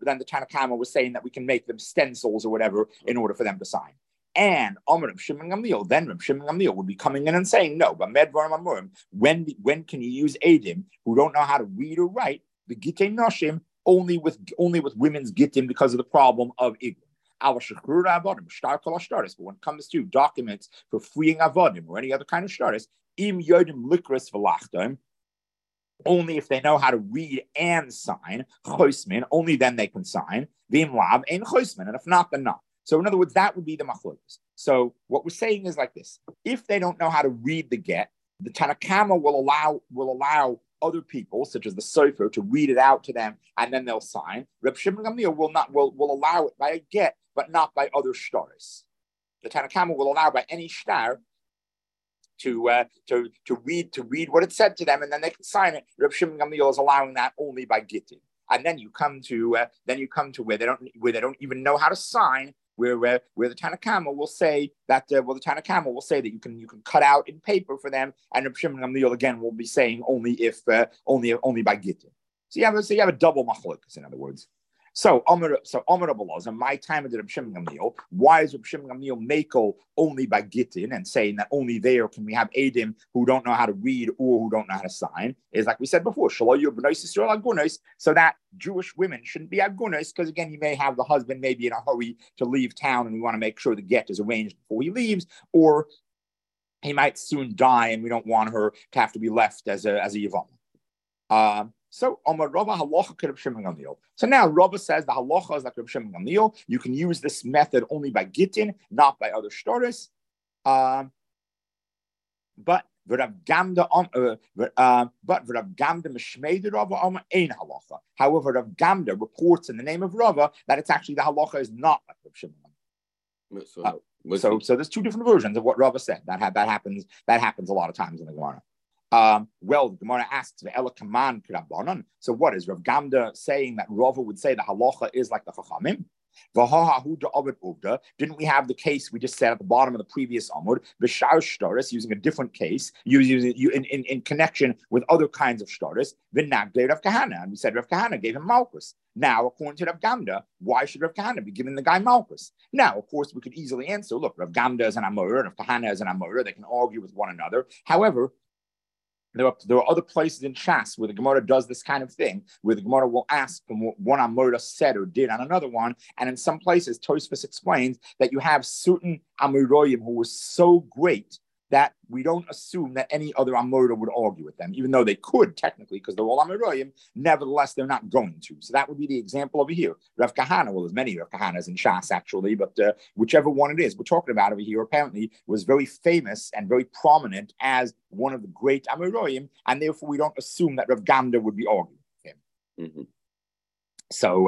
[SPEAKER 1] that we can make them stencils or whatever in order for them to sign. And Reb Shimon Gamliel would be coming in and saying, no, but when can you use Adim who don't know how to read or write the Gitei Noshim only with women's Gitim because of the problem of Igor? But when it comes to documents for freeing avodim or any other kind of shtaris, im yodim likris v'lachtim, only if they know how to read and sign, choismin, only then they can sign, v'im lav ein choismin, and if not, then not. So in other words, that would be the machlokes. So what we're saying is like this: if they don't know how to read the get, the Tanakama will allow other people, such as the Sofer, to read it out to them, and then they'll sign. Reb Shimon Gamliel will allow it by a get, but not by other shtaris. The Tanakama will allow by any shtar to read what it said to them, and then they can sign it. Reb Shimon Gamliel is allowing that only by gittin. And then you come to where they don't even know how to sign. Where the Tanakama will say that the Tanakama will say that you can cut out in paper for them, and Reb Shimon Gamliel again will be saying only only by gittin. So you have a double machlokas, in other words. So Amar Abelazar, my time of Reb Shimon Gamliel. Why is Reb Shimon Gamliel makel only by gittin and saying that only there can we have Adim who don't know how to read or who don't know how to sign? Is like we said before, so that Jewish women shouldn't be agunos, because again, you may have the husband maybe in a hurry to leave town, and we want to make sure the get is arranged before he leaves, or he might soon die, and we don't want her to have to be left as a Yavama. So Amar Rava halacha Reb Shimon Gamliel. So now Rava says the halacha is like Reb Shimon Gamliel. You can use this method only by gittin, not by other shtaris. But Rav Gamda Mishmei Rava Amar ein halacha. However, Rav Gamda reports in the name of Rava that it's actually the halacha is not like Reb Shimon Gamliel. So there's two different versions of what Rava said. That happens a lot of times in the Gemara. Well, the Gemara asks, so what is Rav Gamda saying that Rava would say the halacha is like the Chachamim? Didn't we have the case we just said at the bottom of the previous Amud, B'shar Shtaris, using a different case, using in connection with other kinds of Shtaris, V'nagdei Rav Kahana, and we said Rav Kahana gave him Malchus. Now, according to Rav Gamda, why should Rav Kahana be giving the guy Malchus? Now, of course, we could easily answer, look, Rav Gamda is an Amora, Rav Kahana is an Amora, they can argue with one another. However, there are other places in Shas where the Gemara does this kind of thing, where the Gemara will ask from what one Amora said or did on another one. And in some places, Tosfos explains that you have certain Amoraim who were so great that we don't assume that any other Amora would argue with them, even though they could technically, because they're all Amoraim. Nevertheless, they're not going to. So that would be the example over here. Rav Kahana, well, there's many Rav Kahanas in Shas actually, but whichever one it is we're talking about over here, apparently was very famous and very prominent as one of the great Amoraim, and therefore we don't assume that Rav Gamda would be arguing with him. Mm-hmm. So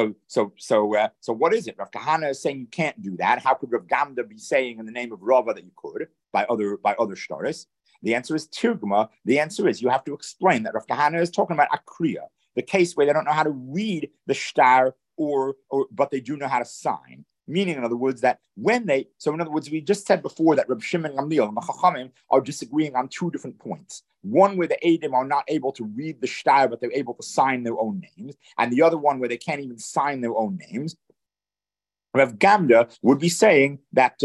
[SPEAKER 1] what is it? Rav Kahana is saying you can't do that. How could Rav Gamda be saying in the name of Rava that you could by other shtaris? The answer is Tirguma. The answer is you have to explain that Rav Kahana is talking about Akriya, the case where they don't know how to read the shtar but they do know how to sign. Meaning, in other words, that in other words, we just said before that Reb Shimon and Gamliel and the Chachamim are disagreeing on two different points. One where the Eidim are not able to read the shtar, but they're able to sign their own names, and the other one where they can't even sign their own names. Rav Gamda would be saying that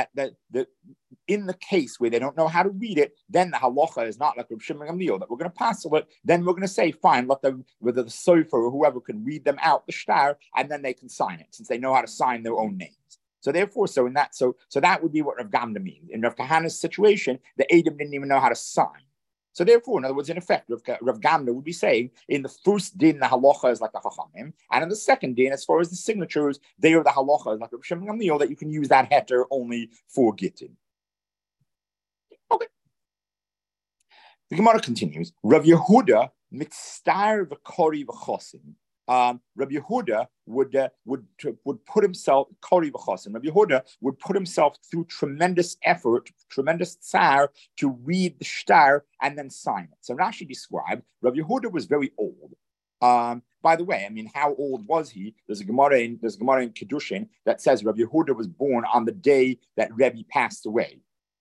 [SPEAKER 1] in the case where they don't know how to read it, then the halacha is not like Reb Shimon and Gamliel, that we're going to pass it. Then we're going to say, fine, let them, whether the sofer or whoever can read them out the shtar, and then they can sign it, since they know how to sign their own names. So therefore, so that would be what Rav Gamda means. In Rav Kahana's situation, the Eidim didn't even know how to sign. So therefore, in other words, in effect, Rav Gamda would be saying, in the first din, the halacha is like the Chachamim, and in the second din, as far as the signatures, they are the halacha, like Reb Shimon and Gamliel, that you can use that heter only for gittin. Okay. The Gemara continues. Rav Yehuda mitzstar v'kori v'chosim. Rabbi Yehuda would put himself kori v'chosim. Rabbi Yehuda would put himself through tremendous effort, tremendous tsar to read the shtar and then sign it. So Rashi described Rabbi Yehuda was very old. By the way, I mean, how old was he? There's a Gemara in Kedushin that says Rabbi Yehuda was born on the day that Rebbe passed away.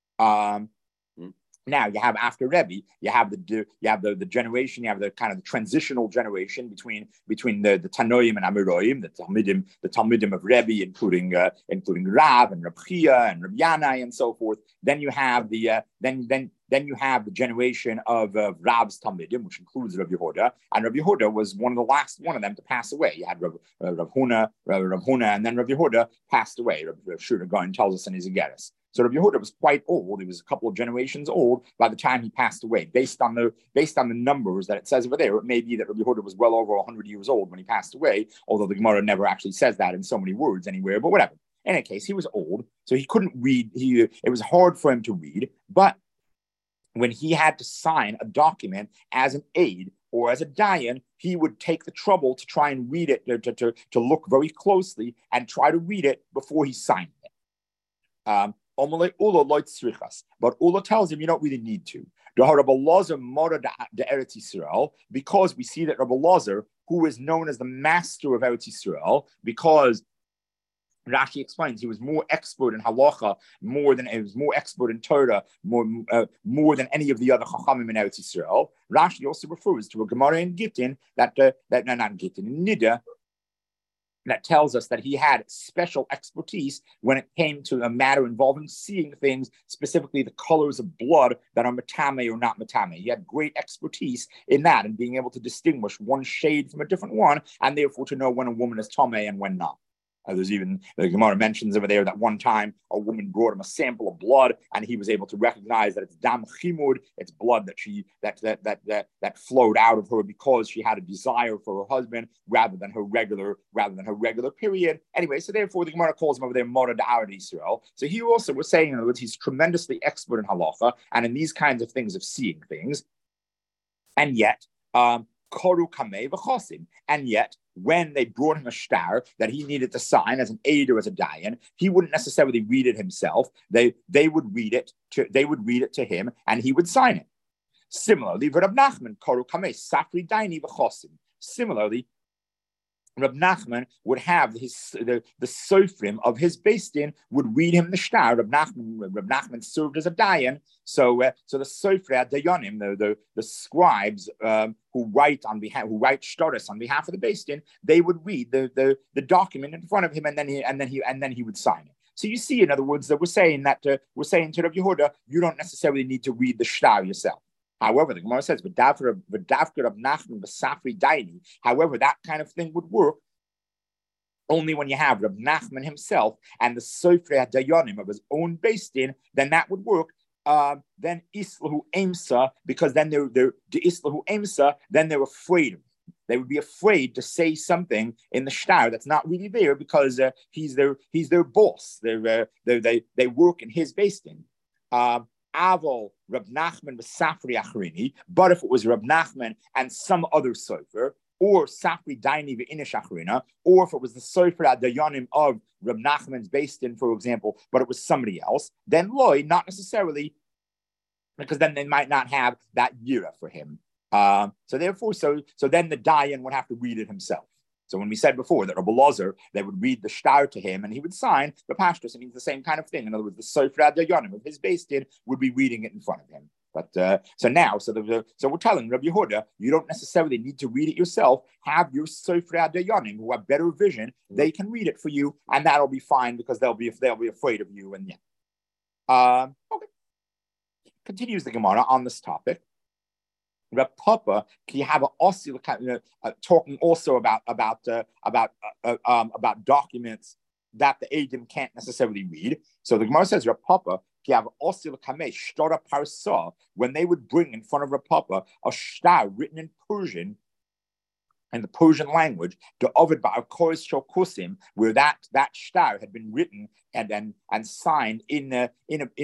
[SPEAKER 1] Now you have after Rebbe, you have the generation, you have the kind of the transitional generation between the Tanoim and Amoraim, the Talmidim of Rebbe, including Rav and Reb Chia and Reb Yanai and so forth. Then you have the you have the generation of Rav's Talmidim, which includes Rav Yehuda, and Rav Yehuda was one of the last one of them to pass away. You had Rav Huna, and then Rav Yehuda passed away. Rav Shura Gaon tells us in his Igeris. So Rav Yehuda was quite old. He was a couple of generations old by the time he passed away. Based on the numbers that it says over there, it may be that Rav Yehuda was well over 100 years old when he passed away, although the Gemara never actually says that in so many words anywhere, but whatever. In any case, he was old, so he couldn't read. It was hard for him to read, but when he had to sign a document as an aide or as a dayan, he would take the trouble to try and read it, to look very closely and try to read it before he signed it. But Ula tells him you don't really need to. Because we see that Rabbi Lazar, who is known as the master of Eretz Yisrael, because Rashi explains he was more expert in halacha, more expert in Torah, more than any of the other chachamim in Eretz Yisrael. Rashi also refers to a Gemara in Gittin in Nida, that tells us that he had special expertise when it came to a matter involving seeing things, specifically the colors of blood that are matame or not matame. He had great expertise in that and being able to distinguish one shade from a different one, and therefore to know when a woman is tameh and when not. There's even, the Gemara mentions over there that one time a woman brought him a sample of blood, and he was able to recognize that it's dam chimud, it's blood that flowed out of her because she had a desire for her husband rather than her regular period. Anyway, so therefore the Gemara calls him over there Morad Arad Yisrael. So he also was saying, in other words, he's tremendously expert in halacha and in these kinds of things of seeing things, and yet koru kamei v'chosim, and yet when they brought him a shtar that he needed to sign as an aide or as a dayan, he wouldn't necessarily read it himself. They would read it to him, and he would sign it. Similarly, Rav Nachman koru kamei safri daini v'chosim. Similarly, Rab Nachman would have the sofrim of his Beis Din would read him the shtar. Rab Nachman served as a dayan, so the sofrei dayanim, the scribes who write shtaris on behalf of the Beis Din, they would read the document in front of him, and then he would sign it. So you see, in other words, that we're saying to Rab Yehuda, you don't necessarily need to read the shtar yourself. However, the Gemara says, "V'davka Rab Nachman b'Safri Daini." However, that kind of thing would work only when you have Rab Nachman himself and the Sofrei Dayanim of his own based in. Then that would work. Then Islahu Emsa, because then they're Islahu Emsa. Then they're afraid of him. They would be afraid to say something in the shtar that's not really there because he's their boss. They work in his based in. Aval Rab Nachman b'Safri Achrini, but if it was Rab Nachman and some other sofer, or Safri Daini v'Inish Achrina, or if it was the sofer Dayanim of Rab Nachman's based in, for example, but it was somebody else, then loy, not necessarily, because then they might not have that yira for him. So therefore, so then the Dayan would have to read it himself. So when we said before that Rabbi Lazar, they would read the shtar to him and he would sign the pashtus. It means the same kind of thing. In other words, the Sofer Dayanim of his based in would be reading it in front of him. But so we're telling Rabbi Yehuda, you don't necessarily need to read it yourself. Have your Sofer Dayanim who have better vision. They can read it for you, and that'll be fine because they'll be afraid of you. And yeah, okay. Continues the Gemara on this topic. Reb Papa, can you have talking also about documents that the Eidim can't necessarily read? So the Gemara says, Reb Papa, when they would bring in front of Reb Papa a shtar written in Persian, in the Persian language, the Ovid Ba'akoris Shokusim, where that shtar had been written and signed in a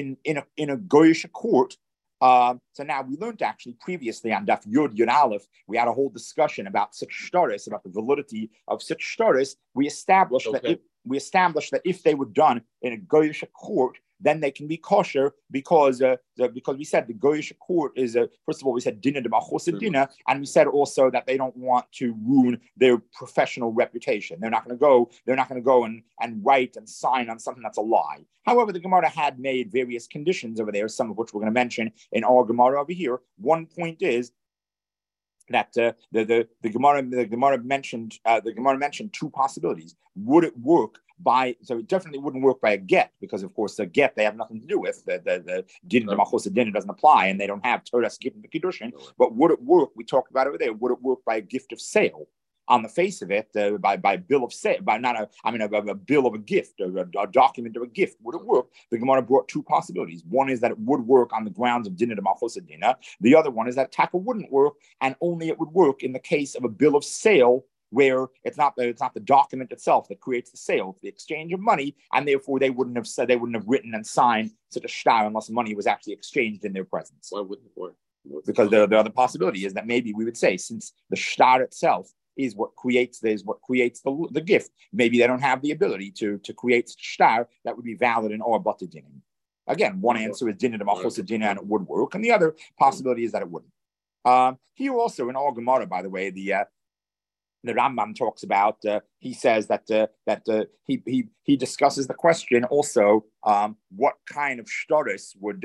[SPEAKER 1] Goyish court. So now we learned actually previously on Daf Yud Aleph, we had a whole discussion about such shtaris, about the validity of such shtaris. We established that if they were done in a Goyish court, then they can be kosher because we said the Goyish court is first of all we said dinner de machos dinner, and we said also that they don't want to ruin their professional reputation. They're not going to go and write and sign on something that's a lie. However, the Gemara had made various conditions over there, some of which we're going to mention in our Gemara over here. One point is that the Gemara mentioned two possibilities. Would it work so it definitely wouldn't work by a get, because of course the get they have nothing to do with. The din of machos din doesn't apply, and they don't have Torah's gift and kiddushin. But would it work? We talked about it over there. Would it work by a gift of sale? On the face of it, by bill of sale, a bill of a gift, a document of a gift, would it work? The Gemara brought two possibilities. One is that it would work on the grounds of dinner de machos dinner. The other one is that taka wouldn't work, and only it would work in the case of a bill of sale, where it's not the document itself that creates the sale, it's the exchange of money, and therefore they wouldn't have written and signed such a shtar unless money was actually exchanged in their presence.
[SPEAKER 3] Why wouldn't it work?
[SPEAKER 1] Because the other possibility is that maybe we would say, since the shtar itself is what creates the gift, maybe they don't have the ability to create shtar that would be valid in or but dinim. Again, one answer is dinner de machos dinner, and it would work, and the other possibility is that it wouldn't. Here also in our Gemara, by the way, the Rambam talks about. He says that he discusses the question also. What kind of shtaris would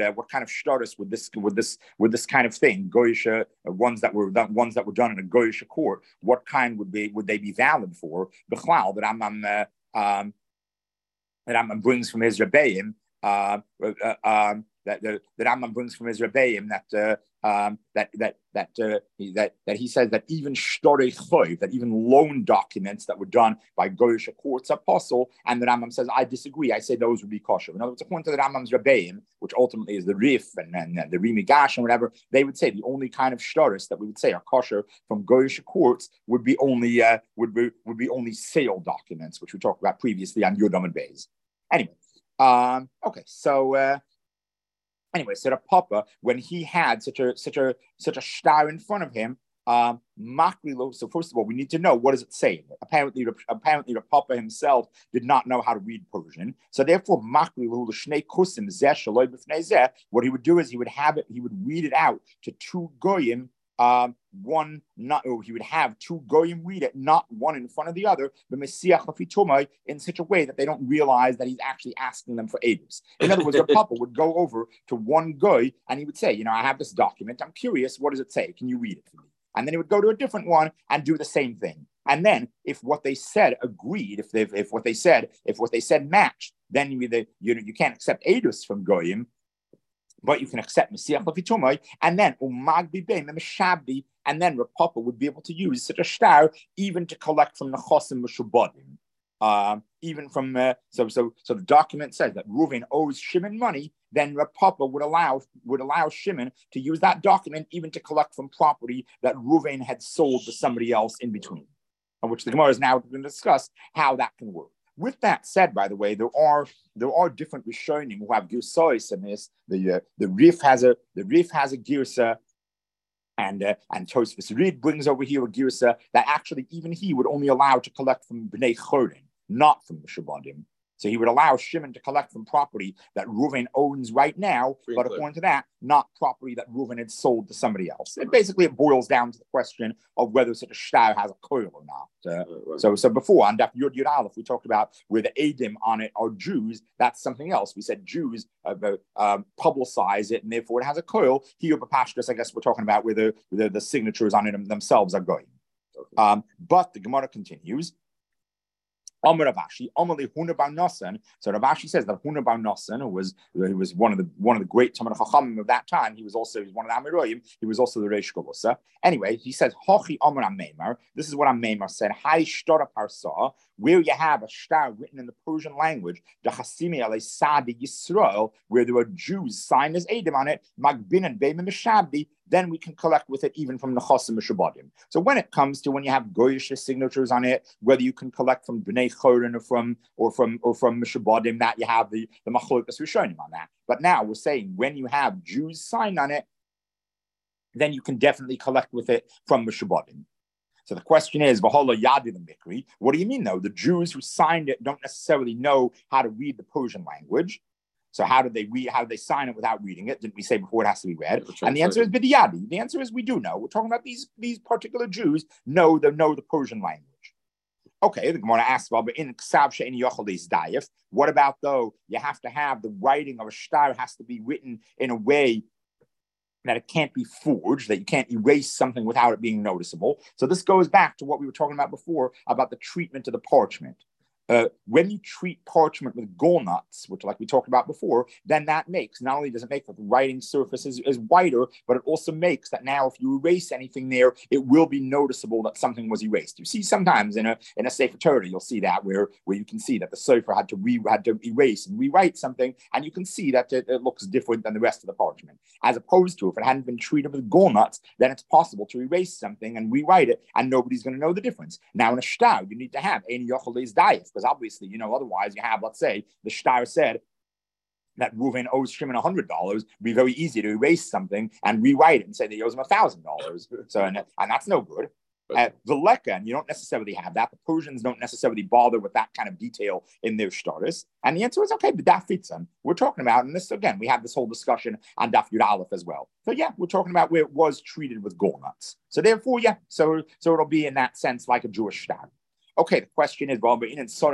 [SPEAKER 1] this kind of thing goyish ones that were done in a goyish court? What kind would they be valid for? B'chlal, that Rambam brings from his Rebbeim. That Rambam brings from his Rebbeim that he says that even shtorei choiv, that even loan documents that were done by goyish courts are possible, and the Rambam says, I disagree. I say those would be kosher. In other words, according to the Rambam's Rebbeim, which ultimately is the Rif and the Rimi Gash and whatever, they would say the only kind of shtoris that we would say are kosher from goyish courts would be only sale documents, which we talked about previously on Yudam and Beis. Anyway, okay, so. Anyway, so the Papa, when he had such a shtar in front of him, Makrilo. So first of all, we need to know, what does it say? Apparently, the Papa himself did not know how to read Persian. So therefore, Makrilo l'shnei kusim zeh shaloi b'fnei zeh. What he would do is he would read it out to two goyim. He would have two goyim read it, not one in front of the other, but in such a way that they don't realize that he's actually asking them for edus. In other words, the papa would go over to one goy and he would say, I have this document. I'm curious. What does it say? Can you read it for me? And then he would go to a different one and do the same thing. And then, if what they said agreed, if what they said matched, then you can't accept edus from goyim. but you can accept Mesiach Lefitumai, and then Umagbi Bein Meshabdi, and then Rav Papa would be able to use such a star even to collect from the Chosim Meshubadim. Even from so the document says that Reuven owes Shimon money, then Rav Papa would allow Shimon to use that document even to collect from property that Reuven had sold to somebody else in between, which the Gemara is now going to discuss how that can work. With that said, by the way, there are different Rishonim who have girsais in this. The Rif has a girsa, and Tosfos Rid brings over here a girsa that actually even he would only allow to collect from Bnei Chorin, not from the Shabbatim. So he would allow Shimon to collect from property that Reuven owns right now, but according to that, not property that Reuven had sold to somebody else. It boils down to the question of whether such a shtar has a coil or not. So before on Daf Yud Yud Aleph, we talked about where the Edim on it are Jews. That's something else. We said Jews publicize it, and therefore it has a coil. Here, Bapashtas, I guess we're talking about where the signatures on it themselves are going. But the Gemara continues. Amar Rav Ashi, Amar Huna bar Nosson. So Rav Ashi says that Huna bar Nosson, who was one of the great Talmid Chachamim of that time, he was one of the Amiroyim. He was also the Reish Galusa. Anyway, he says Hochi Amar Ameimar. This is what Ameimar said. Hai Shtora Parsa, where you have a star written in the Persian language, the Hasimi Alei Sadi Yisrael, where there were Jews signed as Edim on it, Magbin and Beim Meshabdi. Then we can collect with it even from the Chosim Meshubadim. So when it comes to when you have Goyish signatures on it, whether you can collect from Bnei Chorin or from Meshubadim, that you have the Machlokas Rishonim on that. But now we're saying when you have Jews signed on it, then you can definitely collect with it from Meshubadim. So the question is, V'hola Yadi the Mikri. What do you mean though? The Jews who signed it don't necessarily know how to read the Persian language. So how did they sign it without reading it? Didn't we say before it has to be read? And the answer is bidiyadi. The answer is we do know. We're talking about these particular Jews know the Persian language. Okay, the Gemara asks, well, but in Ksav she'en yochel dayif, what about though you have to have the writing of a shtar has to be written in a way that it can't be forged, that you can't erase something without it being noticeable. So this goes back to what we were talking about before about the treatment of the parchment. When you treat parchment with gallnuts, which like we talked about before, then that makes, not only does it make that the writing surface is whiter, but it also makes that now if you erase anything there, it will be noticeable that something was erased. You see sometimes in a Sefer Torah, you'll see that where you can see that the Sefer had to erase and rewrite something, and you can see that it looks different than the rest of the parchment. As opposed to if it hadn't been treated with gallnuts, then it's possible to erase something and rewrite it, and nobody's going to know the difference. Now in a shtar, you need to have ein yochel dayif, because obviously, otherwise you have, let's say, the shtar said that Reuven owes Shimon $100. It'd be very easy to erase something and rewrite it and say that he owes him $1,000. So, and that's no good. The Leka, and you don't necessarily have that. The Persians don't necessarily bother with that kind of detail in their shtaris. And the answer is okay, but that fits them. We're talking about, and this again, we have this whole discussion on Daf Yud Aleph as well. So yeah, we're talking about where it was treated with gallnuts. So therefore, yeah, so it'll be in that sense like a Jewish shtar. Okay, the question is, what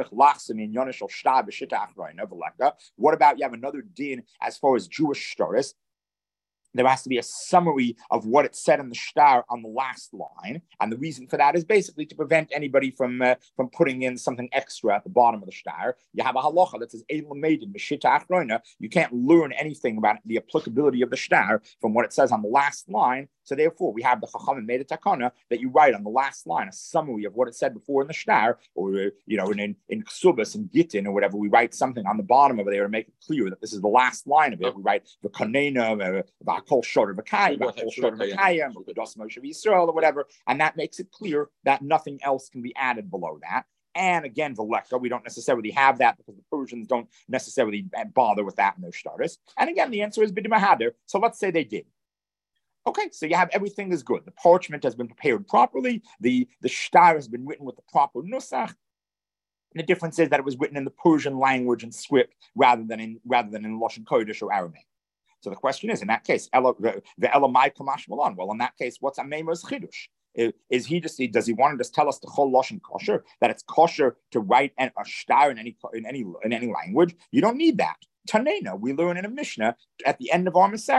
[SPEAKER 1] about you have another din as far as Jewish shtaris? There has to be a summary of what it said in the shtar on the last line. And the reason for that is basically to prevent anybody from putting in something extra at the bottom of the shtar. You have a halacha that says, you can't learn anything about the applicability of the shtar from what it says on the last line. So therefore, we have the Chachamim made a takana that you write on the last line a summary of what it said before in the shtar, or in Ksubas and Gittin or whatever, we write something on the bottom of it there to make it clear that this is the last line of it. We write the Kanena, Kol Shor V'Kayim, Kol Shor V'Kayim, Dos Moshe Yisrael, or whatever, and that makes it clear that nothing else can be added below that. And again, the Lekka, we don't necessarily have that because the Persians don't necessarily bother with that in their shtaris. And again, the answer is B'dimahader. So let's say they did. Okay, so you have everything is good. The parchment has been prepared properly. The shtar has been written with the proper nusach. The difference is that it was written in the Persian language and script rather than in Lashon Kodesh or Aramaic. So the question is, in that case, well, in that case, what's Ameima's chidush? Does he want to just tell us the whole Lashon kosher, that it's kosher to write a shtar in any language? You don't need that. Tanena, we learn in a Mishnah at the end of our Masechta.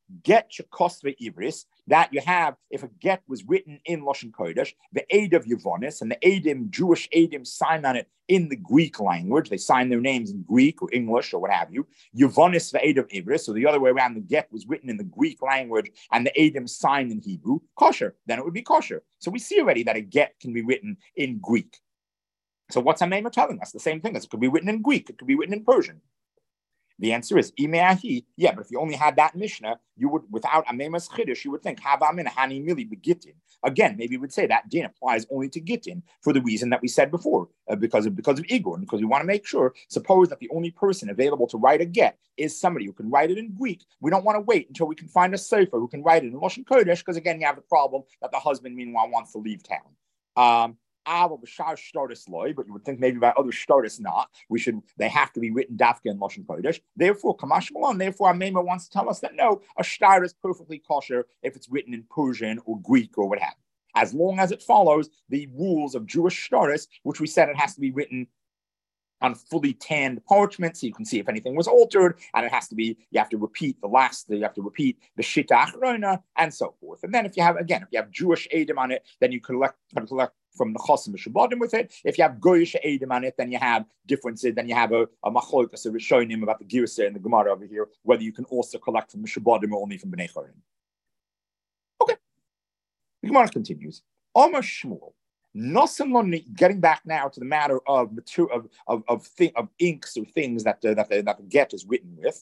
[SPEAKER 1] get shekosve ivris, that you have, if a get was written in Lashon Kodesh, the aid of Yavonis, and the Adim, Jewish Adim, sign on it in the Greek language. They sign their names in Greek or English or what have you. Yavonis, the aid of Ivris, so the other way around, the get was written in the Greek language and the Adim signed in Hebrew, kosher. Then it would be kosher. So we see already that a get can be written in Greek. So what's Hamema telling us? The same thing. It could be written in Greek. It could be written in Persian. The answer is Imeahi. Yeah, but if you only had that Mishnah, you would, without Amema's Chiddush, you would think Havamin Hani Mili Begitin. Again, maybe you would say that din applies only to Gittin for the reason that we said before, because of Igor, and because we want to make sure. Suppose that the only person available to write a get is somebody who can write it in Greek. We don't want to wait until we can find a sefer who can write it in Lashon Kodesh, because again, you have the problem that the husband meanwhile wants to leave town. But you would think maybe by other shtaris not. They have to be written dafka in Lashon Kodesh. Therefore, Kamash Malon, therefore, Amema wants to tell us that no, a shtar is perfectly kosher if it's written in Persian or Greek or what have you, as long as it follows the rules of Jewish shtaris, which we said it has to be written on fully tanned parchment, so you can see if anything was altered, and it has to be, you have to repeat the Shita Achrona, and so forth. And then if you have Jewish Edom on it, then you collect from the Chosim Shabbatim with it. If you have Goyish Edom on it, then you have differences, then you have a Machlokas, a Rishonim about the Girsa and the Gemara over here, whether you can also collect from the Shabbatim or only from Bnei Chorim. Okay. The Gemara continues. Omar Shmuel. Getting back now to the matter of material of inks or things that the get is written with.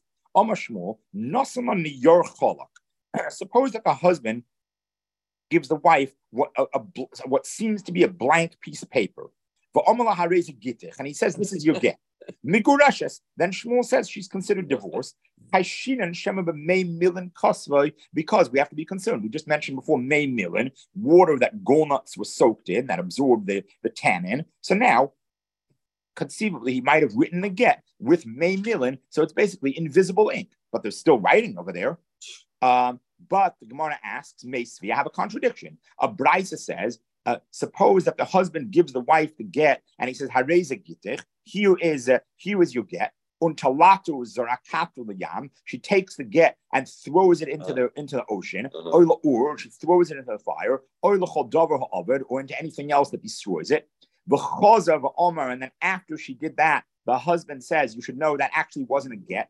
[SPEAKER 1] Suppose that the husband gives the wife what seems to be a blank piece of paper, and he says, "This is your get." Then Shmuel says she's considered divorced. Because we have to be concerned. We just mentioned before May Millen, water that walnuts were soaked in, that absorbed the tannin. So now, conceivably, he might have written the get with May Millen, so it's basically invisible ink, but there's still writing over there. But the Gemara asks, Meisvi, I have a contradiction. A Brisa says, suppose that the husband gives the wife the get, and he says, "Hareza gitich." Here is your get. Untalatu zarakatu liyam. She takes the get and throws it into the ocean. Or she throws it into the fire. Or into anything else that destroys it. And then after she did that, the husband says, "You should know that actually wasn't a get."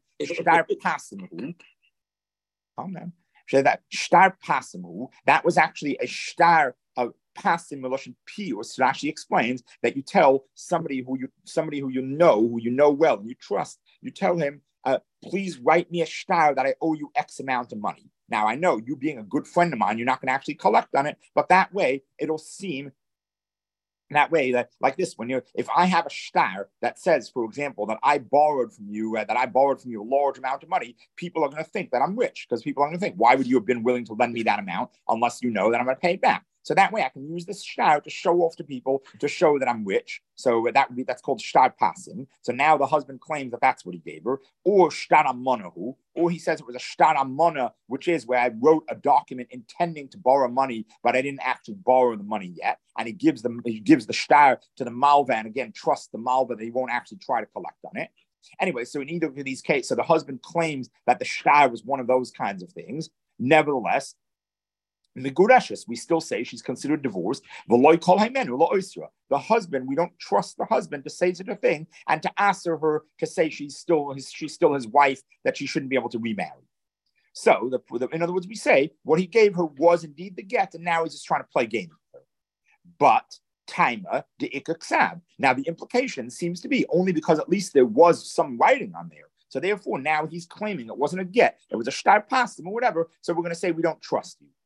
[SPEAKER 1] Calm down. That shtar pasimu, that was actually a shtar of pasim meloshin pius. Rashi explains that you tell somebody who you know well, and you trust. You tell him, "Please write me a shtar that I owe you X amount of money." Now I know you being a good friend of mine, you're not going to actually collect on it, but that way it'll seem. That way, that like this, if I have a shtar that says, for example, that I borrowed from you a large amount of money, people are going to think that I'm rich, because people are going to think, why would you have been willing to lend me that amount unless you know that I'm going to pay it back? So that way I can use this shtar to show off to people, to show that I'm rich. So that's called shtar pasim. So now the husband claims that that's what he gave her. Or shtar amonahu, or he says it was a shtar amona, which is where I wrote a document intending to borrow money, but I didn't actually borrow the money yet. And he gives the shtar to the malva, and again, trusts the malva that he won't actually try to collect on it. Anyway, so in either of these cases, so the husband claims that the shtar was one of those kinds of things. Nevertheless, we still say she's considered divorced. The husband, we don't trust the husband to say such a thing and to ask her to say she's still his wife, that she shouldn't be able to remarry. So, in other words, we say what he gave her was indeed the get, and now he's just trying to play games with her. But Taima de Ikaksab. Now the implication seems to be only because at least there was some writing on there. So therefore, now he's claiming it wasn't a get, it was a shtar pastim or whatever. So we're going to say we don't trust you.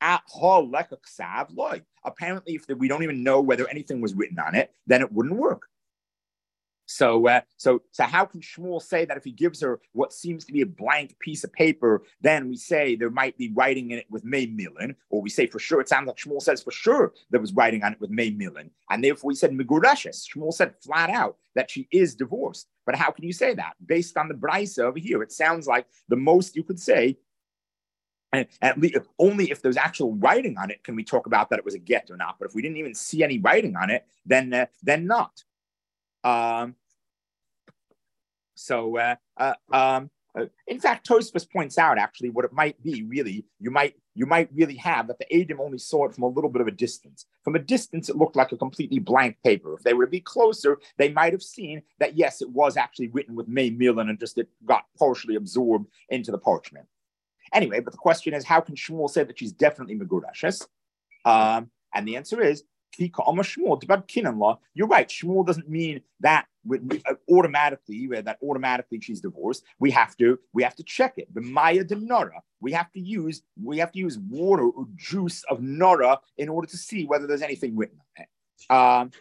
[SPEAKER 1] Apparently, if we don't even know whether anything was written on it, then it wouldn't work. So how can Shmuel say that if he gives her what seems to be a blank piece of paper, then we say there might be writing in it with May Millen, or we say for sure, it sounds like Shmuel says for sure there was writing on it with May Millen, and therefore we said Megurashes. Shmuel said flat out that she is divorced. But how can you say that? Based on the Brisa over here, it sounds like the most you could say, and at least only if there's actual writing on it can we talk about that it was a get or not. But if we didn't even see any writing on it, then not. In fact, Tosfos points out actually what it might be. Really, you might really have that the Adim only saw it from a little bit of a distance. From a distance, it looked like a completely blank paper. If they were to be closer, they might have seen that yes, it was actually written with May Milan and just it got partially absorbed into the parchment. Anyway, but the question is, how can Shmuel say that she's definitely Megurashes? And the answer is, you're right. Shmuel doesn't mean that automatically she's divorced. We have to check it. The Maya de Nora. We have to use water or juice of Nora in order to see whether there's anything written on it.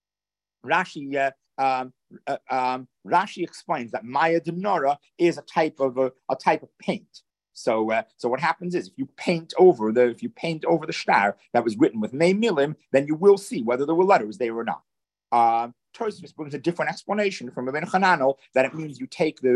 [SPEAKER 1] Rashi explains that Maya de Nora is a type of paint. So what happens is if you paint over the shtar that was written with Mei Milim, then you will see whether there were letters there or not. Tosfos brings a different explanation from Ibn Hananel that it means you take the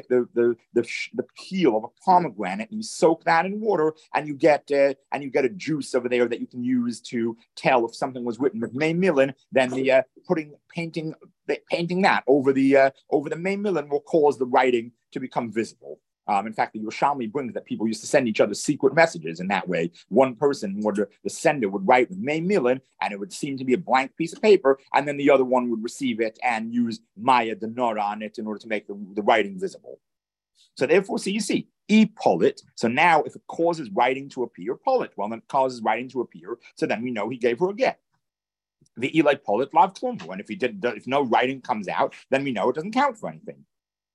[SPEAKER 1] peel of a pomegranate and you soak that in water and you get a juice over there that you can use to tell if something was written with Mei Milim. Then painting that over the Mei Milim will cause the writing to become visible. In fact, the Yerushalmi brings that people used to send each other secret messages. In that way, one person the sender would write with Mei Milan, and it would seem to be a blank piece of paper, and then the other one would receive it and use Maya de Nora on it in order to make the writing visible. So therefore, you see, e-polit. So now if it causes writing to appear, polit. Well, then it causes writing to appear, so then we know he gave her a get. The elai polit lav klumbu. And if no writing comes out, then we know it doesn't count for anything.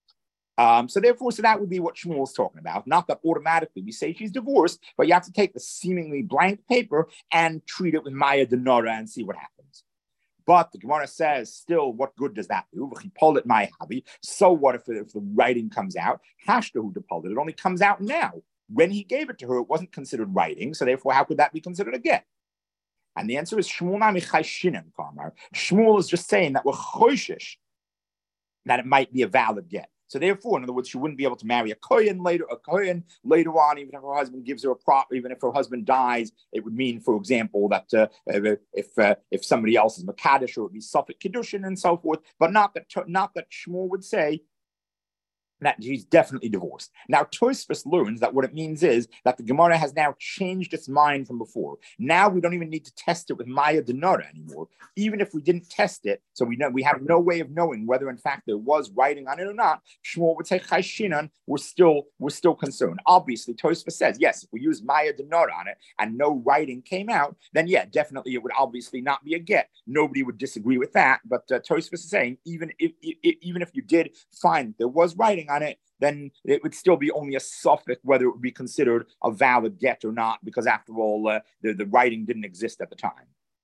[SPEAKER 1] So that would be what Shmuel's talking about. Not that automatically we say she's divorced, but you have to take the seemingly blank paper and treat it with Maya de Nora and see what happens. But the Gemara says, still, what good does that do? So what if the writing comes out? It only comes out now. When he gave it to her, it wasn't considered writing, so therefore, how could that be considered a get? And the answer is Shmuel is just saying that we're choishish, that it might be a valid get. So therefore, in other words, she wouldn't be able to marry a kohen later on, even if her husband gives her a prop, even if her husband dies. It would mean, for example, that if somebody else is Makadish, or it would be Suffolk Kiddushin and so forth. But not that Shmuel would say that she's definitely divorced. Now, Tosfos learns that what it means is that the Gemara has now changed its mind from before. Now we don't even need to test it with Maya de Nora anymore. Even if we didn't test it, so we have no way of knowing whether in fact there was writing on it or not, Shmuel would say Chayshinan, we're still concerned. Obviously, Tosfos says, yes, if we use Maya de Nora on it and no writing came out, then yeah, definitely it would obviously not be a get. Nobody would disagree with that. But Tosfos is saying, even if you did find there was writing on it, then it would still be only a suffix whether it would be considered a valid get or not, because after all, the writing didn't exist at the time.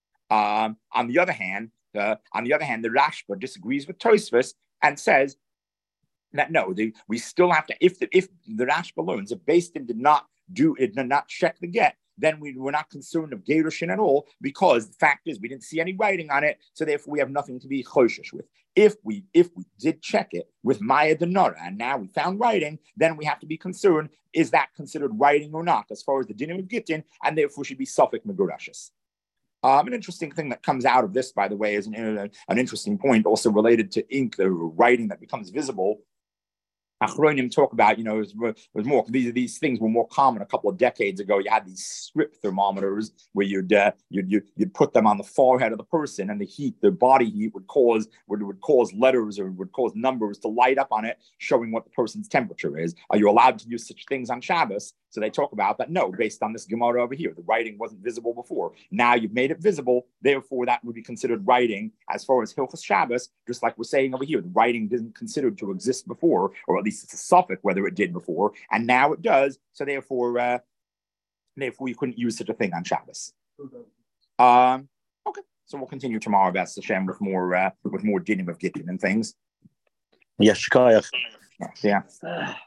[SPEAKER 1] On the other hand, the Rashba disagrees with Tosfos and says that no, we still have to. If the Rashba learns if Beis Din did not check the get, then we were not concerned of Gerushin at all, because the fact is we didn't see any writing on it, so therefore we have nothing to be choshesh with. If we did check it with Maya de Nora and now we found writing, then we have to be concerned, is that considered writing or not, as far as the dinim of Gittin, and therefore should be Suffolk Megurashis. An interesting thing that comes out of this, by the way, is an interesting point also related to ink, the writing that becomes visible. Achronim talk about, it was more, these things were more common a couple of decades ago. You had these strip thermometers where you'd put them on the forehead of the person, and the body heat would cause letters or would cause numbers to light up on it, showing what the person's temperature is. Are you allowed to use such things on Shabbos? So they talk about that. No, based on this Gemara over here, the writing wasn't visible before. Now you've made it visible. Therefore, that would be considered writing as far as Hilchos Shabbos, just like we're saying over here. The writing didn't consider to exist before, or at least it's a suffix whether it did before, and now it does. So therefore you couldn't use such a thing on Shabbos. Okay, so we'll continue tomorrow, B'ez Hashem, with more dinim of Gittin and things.
[SPEAKER 3] Yes, Shikayach.
[SPEAKER 1] Yeah.